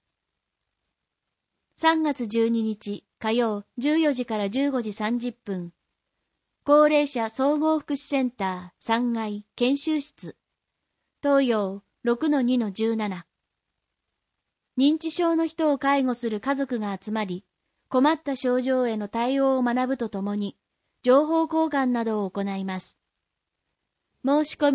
さんがつじゅうににち火曜じゅうよじからじゅうごじさんじゅっぷん。高齢者総合福祉センターさんがい研修室。東洋 ろくのにのじゅうなな。認知症の人を介護する家族が集まり、困った症状への対応を学ぶとともに、情報交換などを行います。申し込み、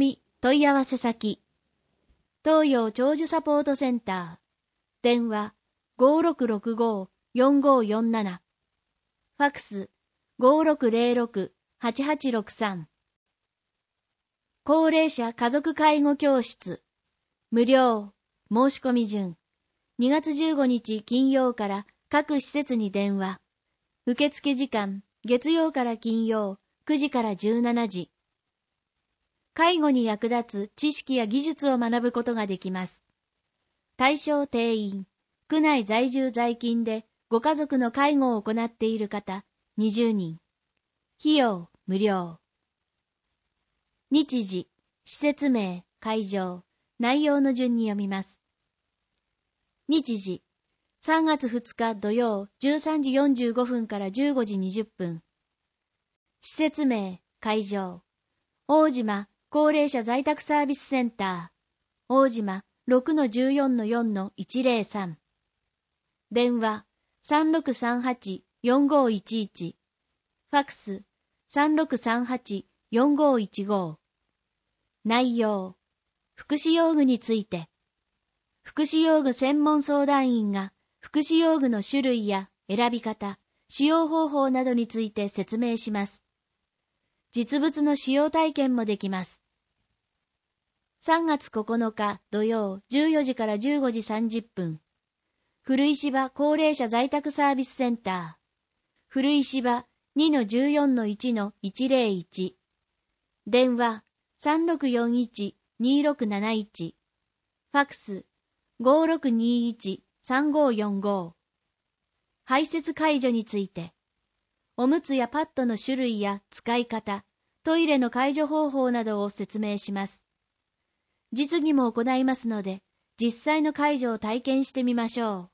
問い合わせ先、東洋長寿サポートセンター、電話 ごーろくろくごーよんごーよんなな、ファックス ごーろくぜろろくはちはちろくさん、高齢者家族介護教室、無料、申し込み順、にがつじゅうごにち金曜から各施設に電話、受付時間、月曜から金曜、くじからじゅうしちじ。介護に役立つ知識や技術を学ぶことができます。対象定員、区内在住在勤でご家族の介護を行っている方にじゅうにん。費用無料。日時、施設名、会場、内容の順に読みます。日時、さんがつふつか土曜じゅうさんじよんじゅうごふんからじゅうごじにじゅっぷん。施設名、会場、大島高齢者在宅サービスセンター、大島 ろくのじゅうよんのよんのいちぜろさん。電話 さんろくさんはちよんごーいちいち、ファックス さんろくさんはちよんごーいちごー。内容、福祉用具について。福祉用具専門相談員が福祉用具の種類や選び方、使用方法などについて説明します。実物の使用体験もできます。さんがつここのか土曜じゅうよじからじゅうごじさんじゅっぷん。古石場高齢者在宅サービスセンター。古石場 にのじゅうよんのいちのいちぜろいち。電話 さんろくよんいちにろくなないち。ファックス ごーろくにいちさんごーよんごー。排泄介助について。おむつやパッドの種類や使い方、トイレの介助方法などを説明します。実技も行いますので、実際の介助を体験してみましょう。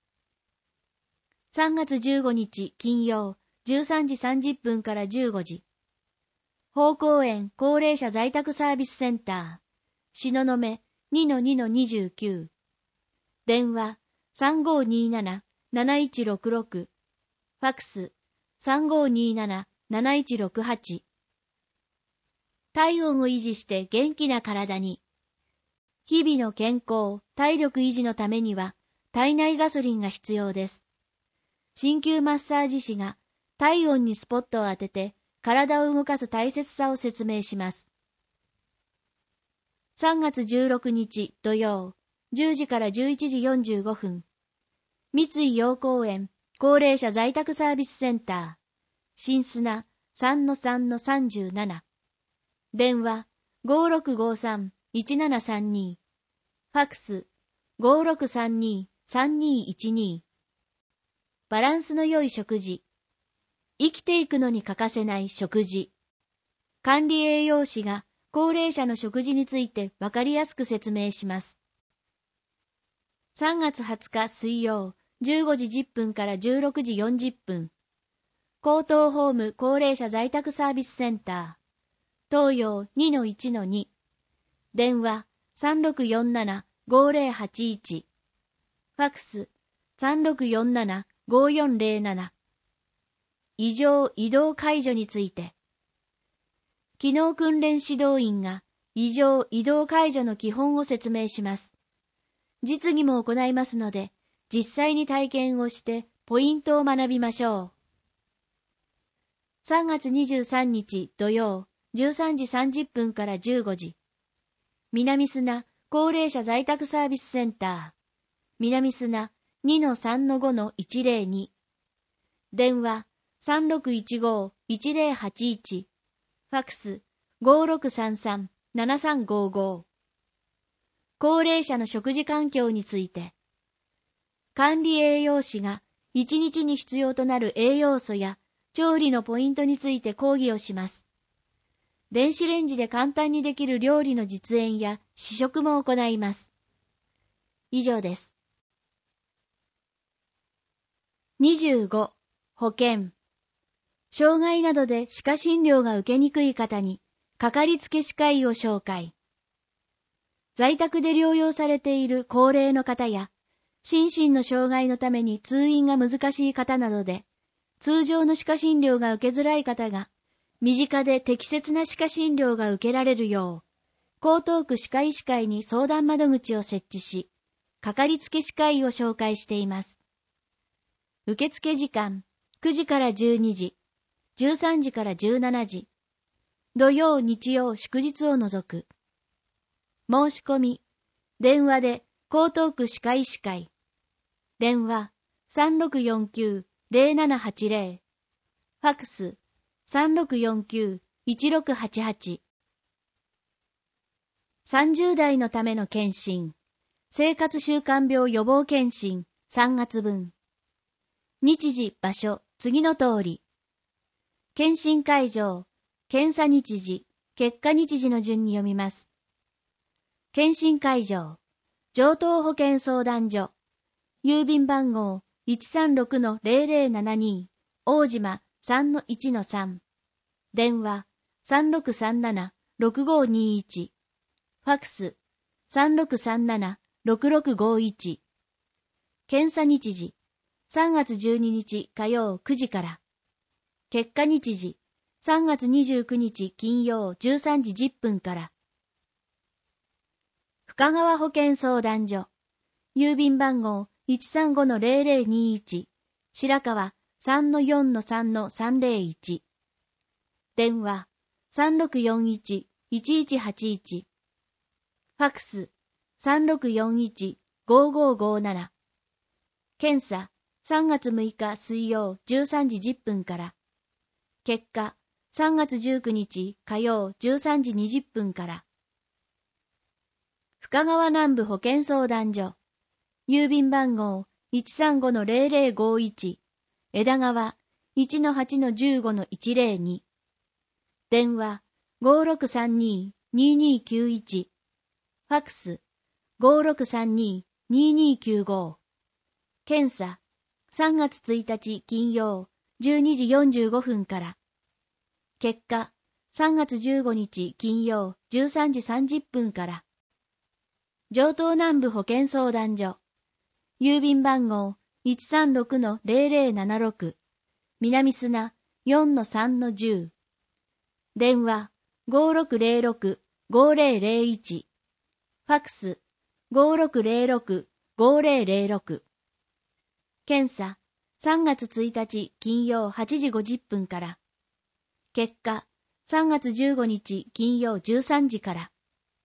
さんがつじゅうごにち金曜、じゅうさんじさんじゅっぷんからじゅうごじ。豊公園高齢者在宅サービスセンター、東雲 にのにのにじゅうきゅう。電話 さんごーにーなななないちろくろく。ファックス さんごーにーなななないちろくはち。体温を維持して元気な体に。日々の健康、体力維持のためには体内ガソリンが必要です。鍼灸マッサージ師が体温にスポットを当てて体を動かす大切さを説明します。さんがつじゅうろくにち土曜、じゅうじからじゅういちじよんじゅうごふん。三井陽公園高齢者在宅サービスセンター、新砂 さんのさんのさんじゅうなな。電話 ごーろくごーさんいちななさんに。ファックス ごーろくさんにさんにいちに。バランスの良い食事。生きていくのに欠かせない食事。管理栄養士が高齢者の食事についてわかりやすく説明します。さんがつはつか水曜、じゅうごじじゅっぷんからじゅうろくじよんじゅっぷん。高等ホーム高齢者在宅サービスセンター、東洋 にのいちのに。電話 さんろくよんななごーぜろはちいち。ファックス さんろくよんななごーよんぜろなな。異常移動介助について。機能訓練指導員が異常移動介助の基本を説明します。実技も行いますので、実際に体験をしてポイントを学びましょう。さんがつにじゅうさんにち土曜、じゅうさんじさんじゅっぷんからじゅうごじ。南砂高齢者在宅サービスセンター、南砂 にのさんのごのいちぜろに。電話 さんろくいちごーいちぜろはちいち。ファックス ごーろくさんさんななさんごーごー。高齢者の食事環境について。管理栄養士がいちにちに必要となる栄養素や調理のポイントについて講義をします。電子レンジで簡単にできる料理の実演や試食も行います。以上です。にじゅうご、保険。障害などで歯科診療が受けにくい方に、かかりつけ歯科医を紹介。在宅で療養されている高齢の方や、心身の障害のために通院が難しい方などで、通常の歯科診療が受けづらい方が、身近で適切な歯科診療が受けられるよう、 江東区歯科医師会に相談窓口を設置し、かかりつけ歯科医を紹介しています。受付時間、くじからじゅうにじ、じゅうさんじからじゅうしちじ、土曜、日曜、祝日を除く。申し込み、電話で江東区歯科医師会。電話 さんろくよんきゅう ゼロななはちゼロ。ファックス さんろくよんきゅう いちろくはちはち。さんじゅう代のための検診。生活習慣病予防検診さんがつぶん。日時、場所、次の通り。検診会場、検査日時、結果日時の順に読みます。検診会場、城東保健相談所。郵便番号 いちさんろくのゼロゼロななに 大島 さんのいちのさん。電話 さんろくさんなな ろくごにいち。ファックス さんろくさんなな ろくろくごいち。検査日時さんがつじゅうににち火曜くじから。結果日時さんがつにじゅうくにち金曜じゅうさんじじゅっぷんから。深川保健相談所。郵便番号 いちさんごのゼロゼロにいち。白川 さんのよんのさんのさんゼロいち。電話 さんろくよんいち いちいちはちいち。ファックス さんろくよんいち ごごごなな。検査さんがつむいか水曜じゅうさんじじゅっぷんから。結果さんがつじゅうくにち火曜じゅうさんじにじゅっぷんから。深川南部保健相談所。郵便番号 いちさんごのゼロゼロごいち。枝川 いちのはちのじゅうごのいちゼロに。電話 ごろくさんに ににきゅういち。ファックス ごろくさんに ににきゅうご。検査さんがつついたち金曜じゅうにじよんじゅうごふんから。結果さんがつじゅうごにち金曜じゅうさんじさんじゅっぷんから。城東南部保健相談所。郵便番号 いちさんろくのゼロゼロななろく。南砂 よんのさんのじゅう。電話 ごろくゼロろく ごゼロゼロいち。ファックス ごろくゼロろく ごゼロゼロろく。検査さんがつついたち金曜はちじごじゅっぷんから。結果さんがつじゅうごにち金曜じゅうさんじから。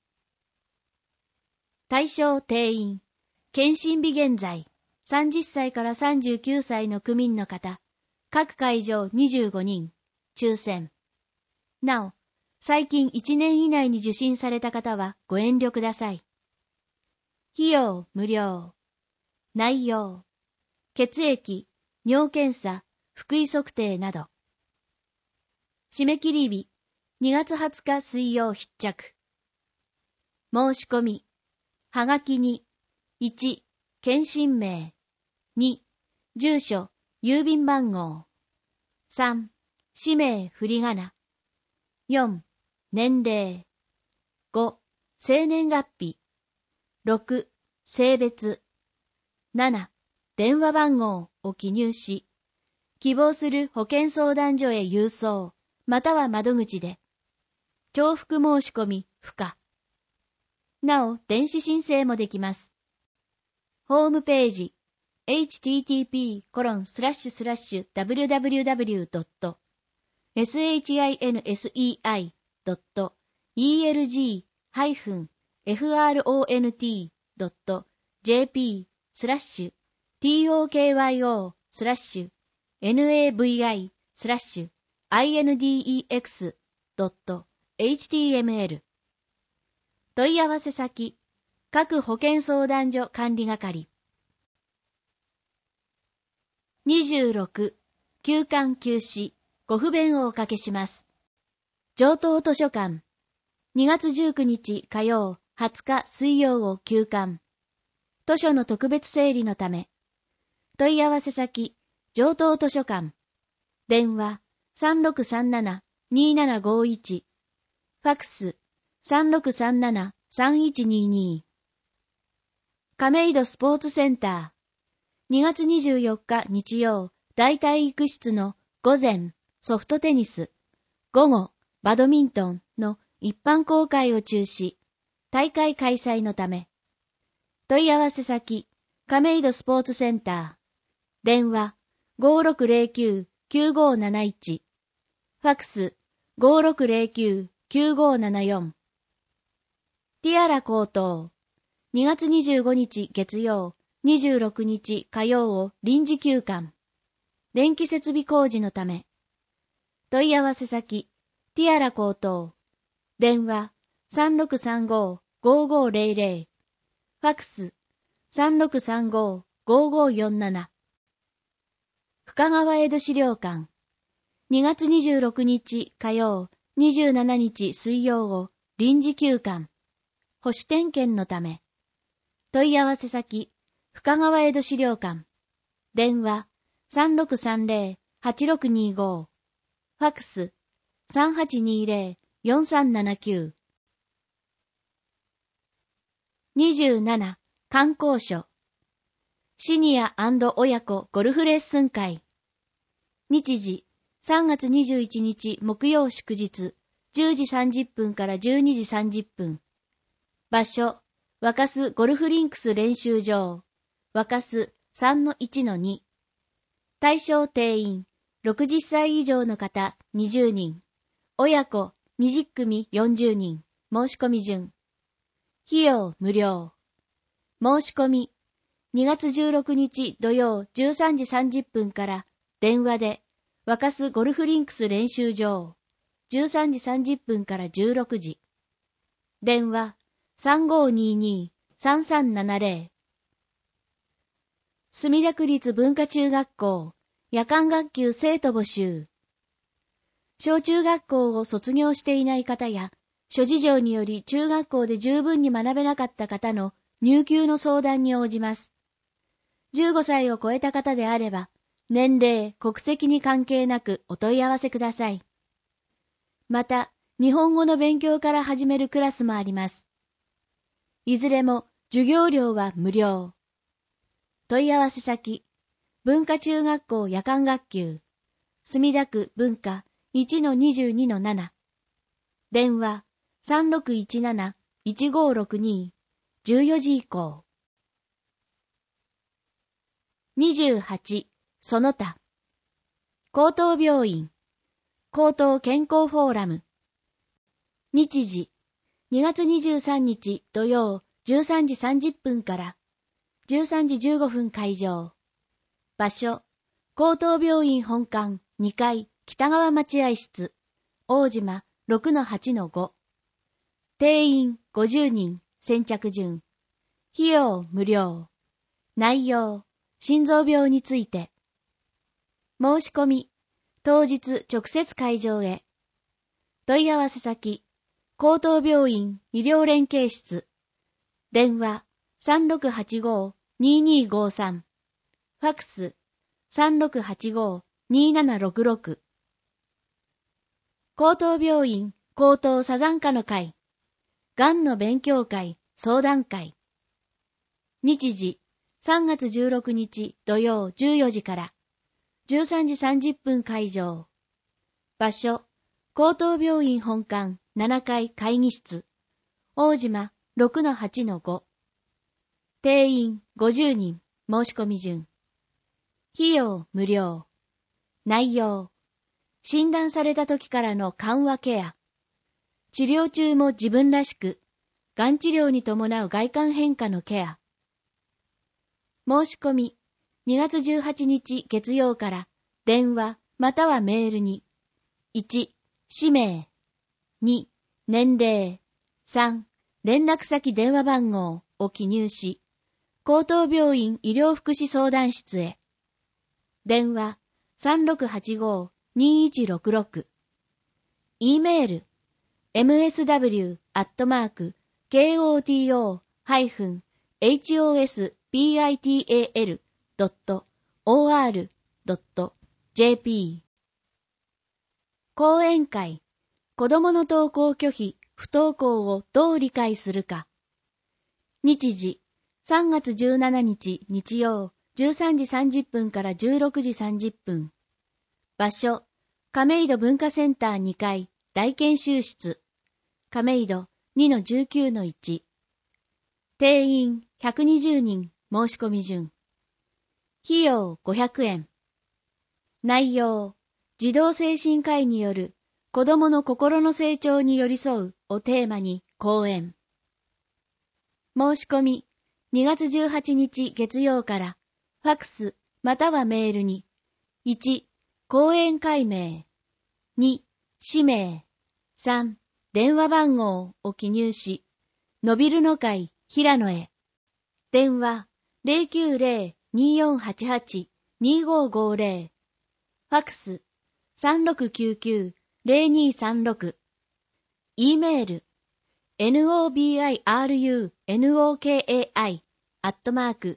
対象定員。検診日現在、さんじゅっさいからさんじゅうきゅうさいの区民の方、各会場にじゅうごにん、抽選。なお、最近いちねん以内に受診された方はご遠慮ください。費用無料。内容。血液、尿検査、腹囲測定など。締め切り日、にがつはつか水曜必着。申し込み。はがきに、いち、検診名。に、住所、郵便番号。さん、氏名振り仮名。よん、年齢。ご、生年月日。ろく、性別。なな、電話番号を記入し、希望する保健相談所へ郵送、または窓口で。重複申し込み不可。なお、電子申請もできます。ホームページ エイチティーティーピーコロンスラッシュスラッシュダブリュダブリュダブリュドットシンセイドットイーエルジーハイフンエフアールオーエヌティードットジェーピースラッシュティーオーケーワイオースラッシュエヌエーブイアイスラッシュアイエヌディーイーエックスドットエイチティーエムエル。問い合わせ先、各保健相談所管理係。にじゅうろく、休館休止、ご不便をおかけします。城東図書館、にがつじゅうくにち火曜、はつか水曜を休館。図書の特別整理のため。問い合わせ先、城東図書館。電話、さんろくさんなな にーななごいち。ファックス、さんろくさんなな さんいちにーにー。亀戸スポーツセンター。にがつにじゅうよっか日曜、大体育室の午前、ソフトテニス、午後、バドミントンの一般公開を中止。 大会開催のため。問い合わせ先、亀戸スポーツセンター。電話、ごーろくゼロきゅう きゅうごーなないち。ファックス、ごーろくゼロきゅう きゅうごーななよん。ティアラ高等。にがつにじゅうごにち月曜、にじゅうろくにち火曜を臨時休館。電気設備工事のため。問い合わせ先、ティアラ高等。電話、さんろくさんご ごーごーゼロゼロ。ファックス、さんろくさんご ごーごーよんなな。深川江戸資料館。にがつにじゅうろくにち火曜、にじゅうしちにち水曜を臨時休館。保守点検のため。問い合わせ先、深川江戸資料館。電話、さんろくさんゼロ はちろくにご。ファックス、さんはちにゼロ よんさんななきゅう。にじゅうなな、観光所。シニア&親子ゴルフレッスン会。日時、さんがつにじゅういちにち木曜祝日、じゅうじさんじゅっぷんからじゅうにじさんじゅっぷん。場所、若洲ゴルフリンクス練習場。若洲 さんのいちのに。対象定員、ろくじゅっさい以上の方にじゅうにん。親子にじゅっくみよんじゅうにん。申し込み順。費用無料。申し込み、にがつじゅうろくにち土曜じゅうさんじさんじゅっぷんから電話で、若洲ゴルフリンクス練習場。じゅうさんじさんじゅっぷんからじゅうろくじ。電話、さんごーにーにー さんさんななゼロ。墨田区立文化中学校、夜間学級生徒募集。小中学校を卒業していない方や、諸事情により中学校で十分に学べなかった方の入級の相談に応じます。じゅうごさいを超えた方であれば、年齢、国籍に関係なくお問い合わせください。また、日本語の勉強から始めるクラスもあります。いずれも授業料は無料。問い合わせ先、文化中学校夜間学級、墨田区文化 いちのにじゅうにのなな。電話、さんろくいちなな いちごーろくに、じゅうよじ以降。にじゅうはち、その他。高等病院、高等健康フォーラム。日時、にがつにじゅうさんにち土曜じゅうさんじさんじゅっぷんからじゅうさんじじゅうごふん会場。場所、高等病院本館にかい北川待合室、大島 ろくのはちのご。定員ごじゅうにん、先着順。費用無料。内容、心臓病について。申し込み、当日直接会場へ。問い合わせ先、高等病院医療連携室。電話、さんろくはちごーにーにーごーさん。ファックス、さんろくはちごーにーななろくろく。高等病院高等サザン科の会。がんの勉強会、相談会。日時、さんがつじゅうろくにち土曜じゅうよじからじゅうさんじさんじゅっぷん会場。場所、高等病院本館ななかい会議室。大島 ろくのはちのご。定員ごじゅうにん、申し込み順。費用無料。内容、診断された時からの緩和ケア。治療中も自分らしく、がん治療に伴う外観変化のケア。申し込み、にがつじゅうはちにち月曜から電話またはメールに、いち、氏名、に、年齢、さん、連絡先電話番号を記入し、高等病院医療福祉相談室へ。電話 さんろくはちごーにーいちろくろく。E メール エムエスダブリュー アットマーク ケーオーティーオー ハイフン エイチオーエスピーアイティーエーエル ドット オーアール ドット ジェーピー。講演会、子供の登校拒否、不登校をどう理解するか。日時、さんがつじゅうしちにち日曜、じゅうさんじさんじゅっぷんからじゅうろくじさんじゅっぷん。場所、亀戸文化センターにかい、大研修室。亀戸にのじゅうきゅうのいち。定員ひゃくにじゅうにん申し込み順。費用ごひゃくえん。内容、児童精神科医による子供の心の成長に寄り添うをテーマに講演。申し込み、にがつじゅうはちにち月曜からファクスまたはメールに、いち、講演会名、に、氏名、さん、電話番号を記入し、のびるの会平野へ。電話 ゼロきゅうゼロ にーよんはちはち にーごーごーゼロ。ファクス さんろくきゅうきゅう ゼロにーさんろく。E メール nobirunokai アットマーク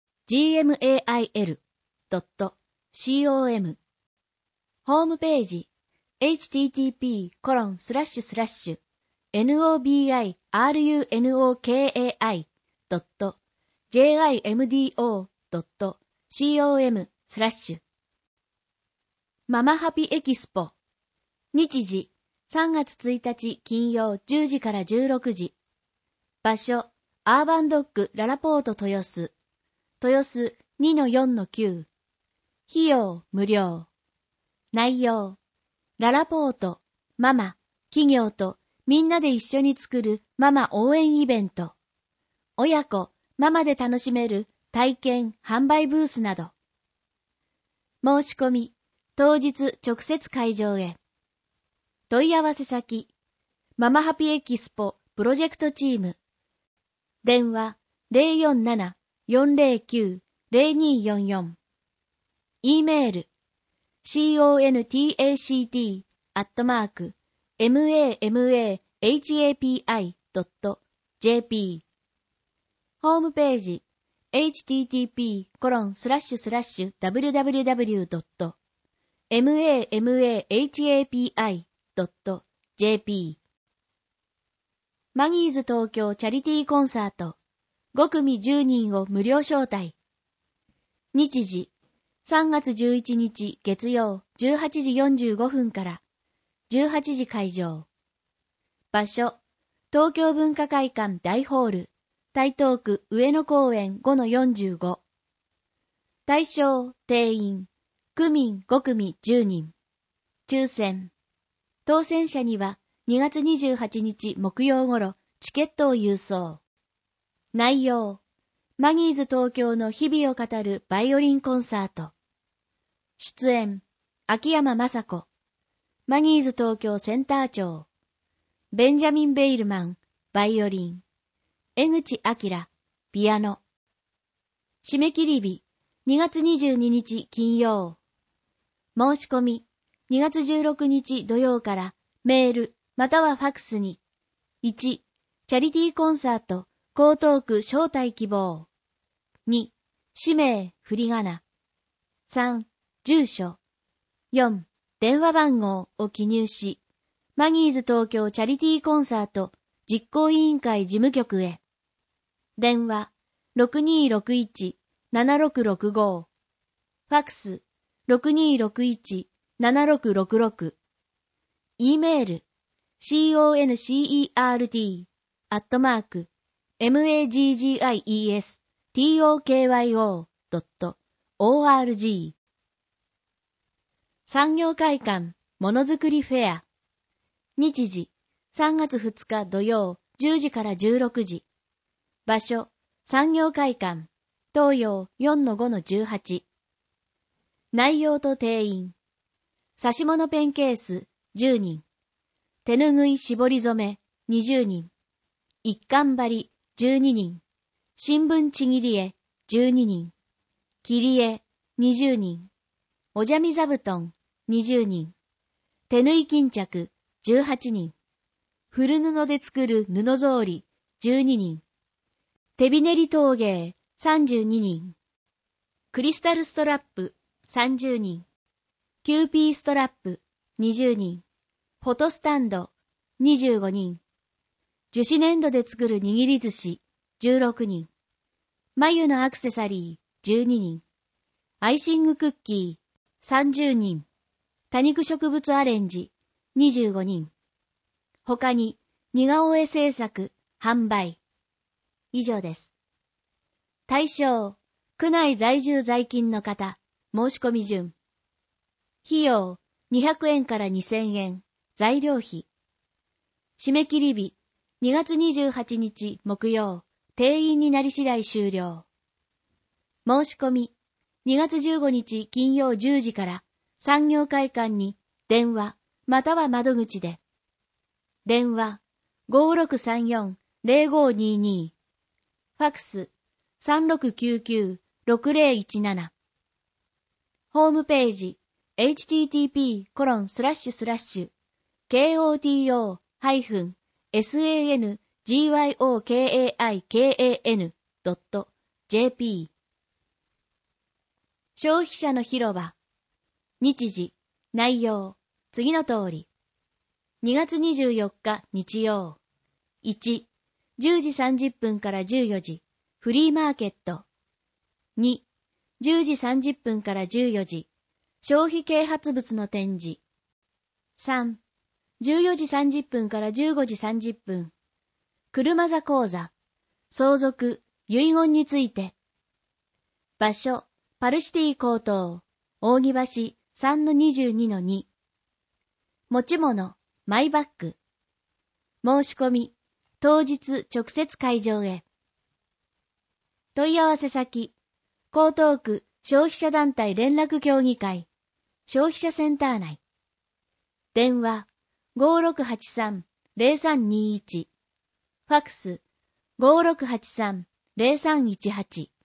gmail.com。 ホームページ エイチティーティーピーコロンスラッシュスラッシュノビルノカイドットジェイアイエムディーオードットコムスラッシュ。ママハピエキスポ。日時さんがつついたち金曜じゅうじからじゅうろくじ。場所アーバンドッグララポート豊洲。豊洲 にのよんのきゅう。費用無料。内容ララポート、ママ、企業とみんなで一緒に作るママ応援イベント。親子、ママで楽しめる体験、販売ブースなど。申し込み、当日直接会場へ。問い合わせ先、ママハピエキスポプロジェクトチーム。電話 ゼロよんなな よんゼロきゅう ゼロにーよんよん。E メール、contact アットマーク mamahapi.jp。 ホームページ エイチティーティーピーコロンスラッシュスラッシュダブリュダブリュダブリュードットママハピドットジェーピー。 マギーズ東京チャリティーコンサートごくみじゅうにんを無料招待。日時さんがつじゅういちにち月曜じゅうはちじよんじゅうごふんからじゅうはちじ会場。場所東京文化会館大ホール台東区上野公園 ごのよんじゅうご。対象定員区民ごくみじゅうにん。抽選。当選者にはにがつにじゅうはちにち木曜頃チケットを郵送。内容マギーズ東京の日々を語るバイオリンコンサート。出演秋山雅子マギーズ東京センター長。ベンジャミン・ベイルマンバイオリン。江口明ピアノ。締め切り日にがつにじゅうににち金曜。申し込みにがつじゅうろくにち土曜からメールまたはファクスに。いち、チャリティーコンサート江東区招待希望。に、氏名振り仮名。さん、住所。よん、電話番号を記入し、マギーズ東京チャリティーコンサート実行委員会事務局へ。電話 ろくにーろくいち ななろくろくご。ファクス ろくにーろくいち ななろくろくろく。E メール concert アットマーク magiestokyo.org。 産業会館ものづくりフェア。日時さんがつふつか土曜じゅうじからじゅうろくじ。場所産業会館東洋 よんのごのじゅうはち。内容と定員差し物ペンケースじゅうにん。手ぬぐい絞り染めにじゅうにん。一貫張りじゅうににん。新聞ちぎり絵じゅうににん。切り絵にじゅうにん。おじゃみ座布団にじゅうにん。手縫い巾着じゅうはちにん。古布で作る布草履じゅうににん。手びねり陶芸さんじゅうににん。クリスタルストラップさんじゅうにん。キューピーストラップにじゅうにん。フォトスタンドにじゅうごにん。樹脂粘土で作る握り寿司じゅうろくにん。眉のアクセサリーじゅうににん。アイシングクッキーさんじゅうにん。多肉植物アレンジにじゅうごにん。他に似顔絵制作、販売。以上です。対象、区内在住在勤の方、申し込み順。費用、にひゃくえんからにせんえん、材料費。締め切り日、にがつにじゅうはちにち木曜、定員になり次第終了。申し込み、にがつじゅうごにち金曜じゅうじから産業会館に電話または窓口で。電話 ごーろくさんよん ぜろごにに、ファクス さんろくきゅうきゅう ろくぜろいちなな。ホームページ エイチティーティーピーコロンスラッシュスラッシュケーオーティーオーハイフンエスエーエヌジーワイオーケーエーアイケーエーエヌドットジェーピー。 消費者の広場。日時、内容、次の通り。にがつにじゅうよっか日曜。いち、じゅうじさんじゅっぷんからじゅうよじ、フリーマーケット。に、じゅうじさんじゅっぷんからじゅうよじ、消費啓発物の展示。さん、じゅうよじさんじゅっぷんからじゅうごじさんじゅっぷん、車座講座、相続、遺言について。場所、パルシティ高等、扇橋 さんのにじゅうにのに。持ち物、マイバッグ。申し込み、当日直接会場へ。問い合わせ先、江東区消費者団体連絡協議会、消費者センター内。電話、ごーろくはちさん ぜろさんにいち。ファクス、ごーろくはちさん ぜろさんいちはち。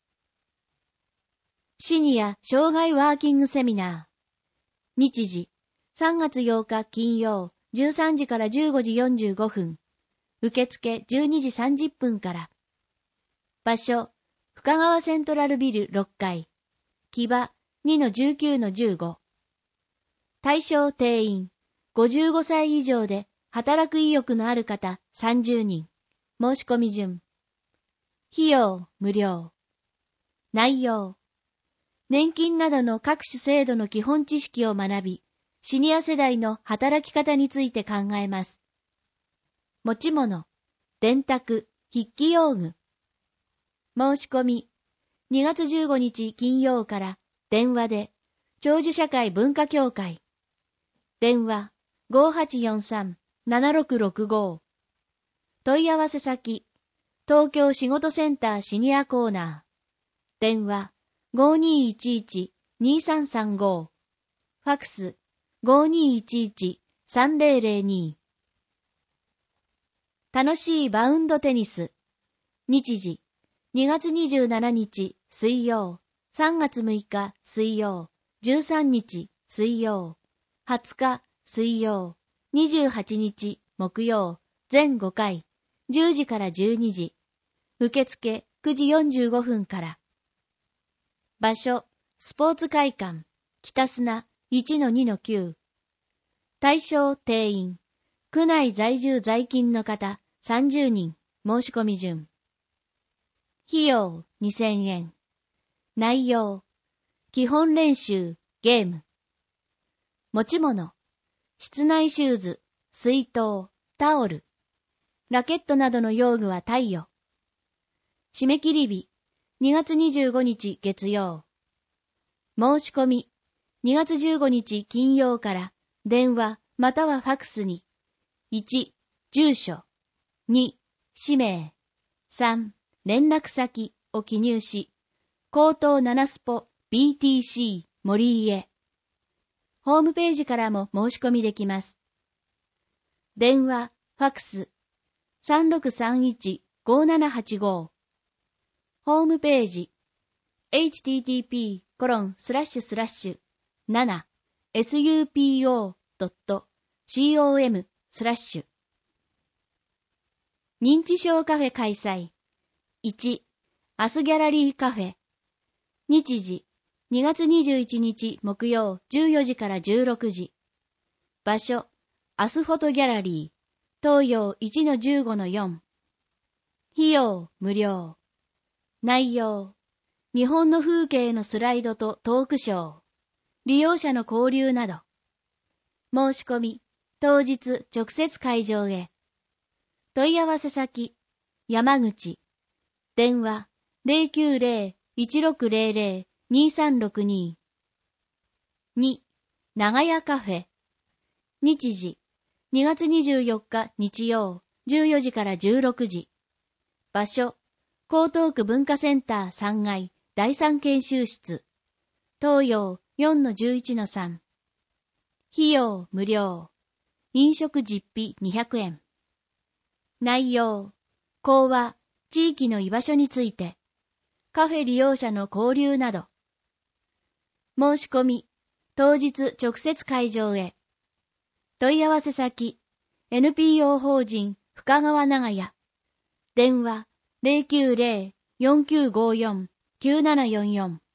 シニア障害ワーキングセミナー。日時、さんがつようか金曜、じゅうさんじからじゅうごじよんじゅうごふん。受付じゅうにじさんじゅっぷんから。場所、深川セントラルビルろっかい。木場 にのじゅうきゅうのじゅうご。対象定員、ごじゅうごさい以上で働く意欲のある方さんじゅうにん。申し込み順。費用無料。内容。年金などの各種制度の基本知識を学び、シニア世代の働き方について考えます。持ち物、電卓、筆記用具。申し込み、にがつじゅうごにち金曜から電話で、長寿社会文化協会。電話、ごーはちよんさん ななろくろくご。問い合わせ先、東京仕事センターシニアコーナー。電話、ごーにーいちいち にーさんさんご。ファクス、ごーにーいちいち さんぜろぜろに。楽しいバウンドテニス。日時、にがつにじゅうしちにち水曜、さんがつむいか水曜、じゅうさんにち水曜、はつか水曜、にじゅうはちにち木曜、全ごかい、じゅうじからじゅうにじ。受付くじよんじゅうごふんから。場所、スポーツ会館、北砂 いちのにのきゅう。対象定員、区内在住在勤の方さんじゅうにん。申し込み順。費用にせんえん。内容、基本練習、ゲーム。持ち物、室内シューズ、水筒、タオル、ラケットなどの用具は貸与。締め切り日、にがつにじゅうごにち月曜。申し込み、にがつじゅうごにち金曜から電話またはファクスに、いち、住所、に、氏名、さん、連絡先を記入し、江東ななスポ ビーティーシー 森井へ。ホームページからも申し込みできます。電話、ファクス、さんろくさんいち ごーななはちご。ホームページ、エイチティーティーピーコロンスラッシュスラッシュななエスユーピーオードットコム スラッシュ。認知症カフェ開催。いち、アスギャラリーカフェ。日時、にがつにじゅういちにち木曜じゅうよじからじゅうろくじ。場所、アスフォトギャラリー、東洋 いちのじゅうごのよん。費用無料。内容、日本の風景のスライドとトークショー、利用者の交流など。申し込み、当日直接会場へ。 問い合わせ先、山口。電話、ゼロきゅうゼロ いちろくゼロゼロ にさんろくに。に、長屋カフェ。日時、にがつにじゅうよっか日曜、じゅうよじからじゅうろくじ。場所、江東区文化センターさんがいだいさん研修室。東洋 よんのじゅういちのさん。費用無料。飲食実費にひゃくえん。内容、講話、地域の居場所について、カフェ利用者の交流など。申し込み、当日直接会場へ。問い合わせ先、エヌピーオー 法人深川長屋。電話、ゼロきゅうゼロ よんきゅうごよん きゅうななよんよん。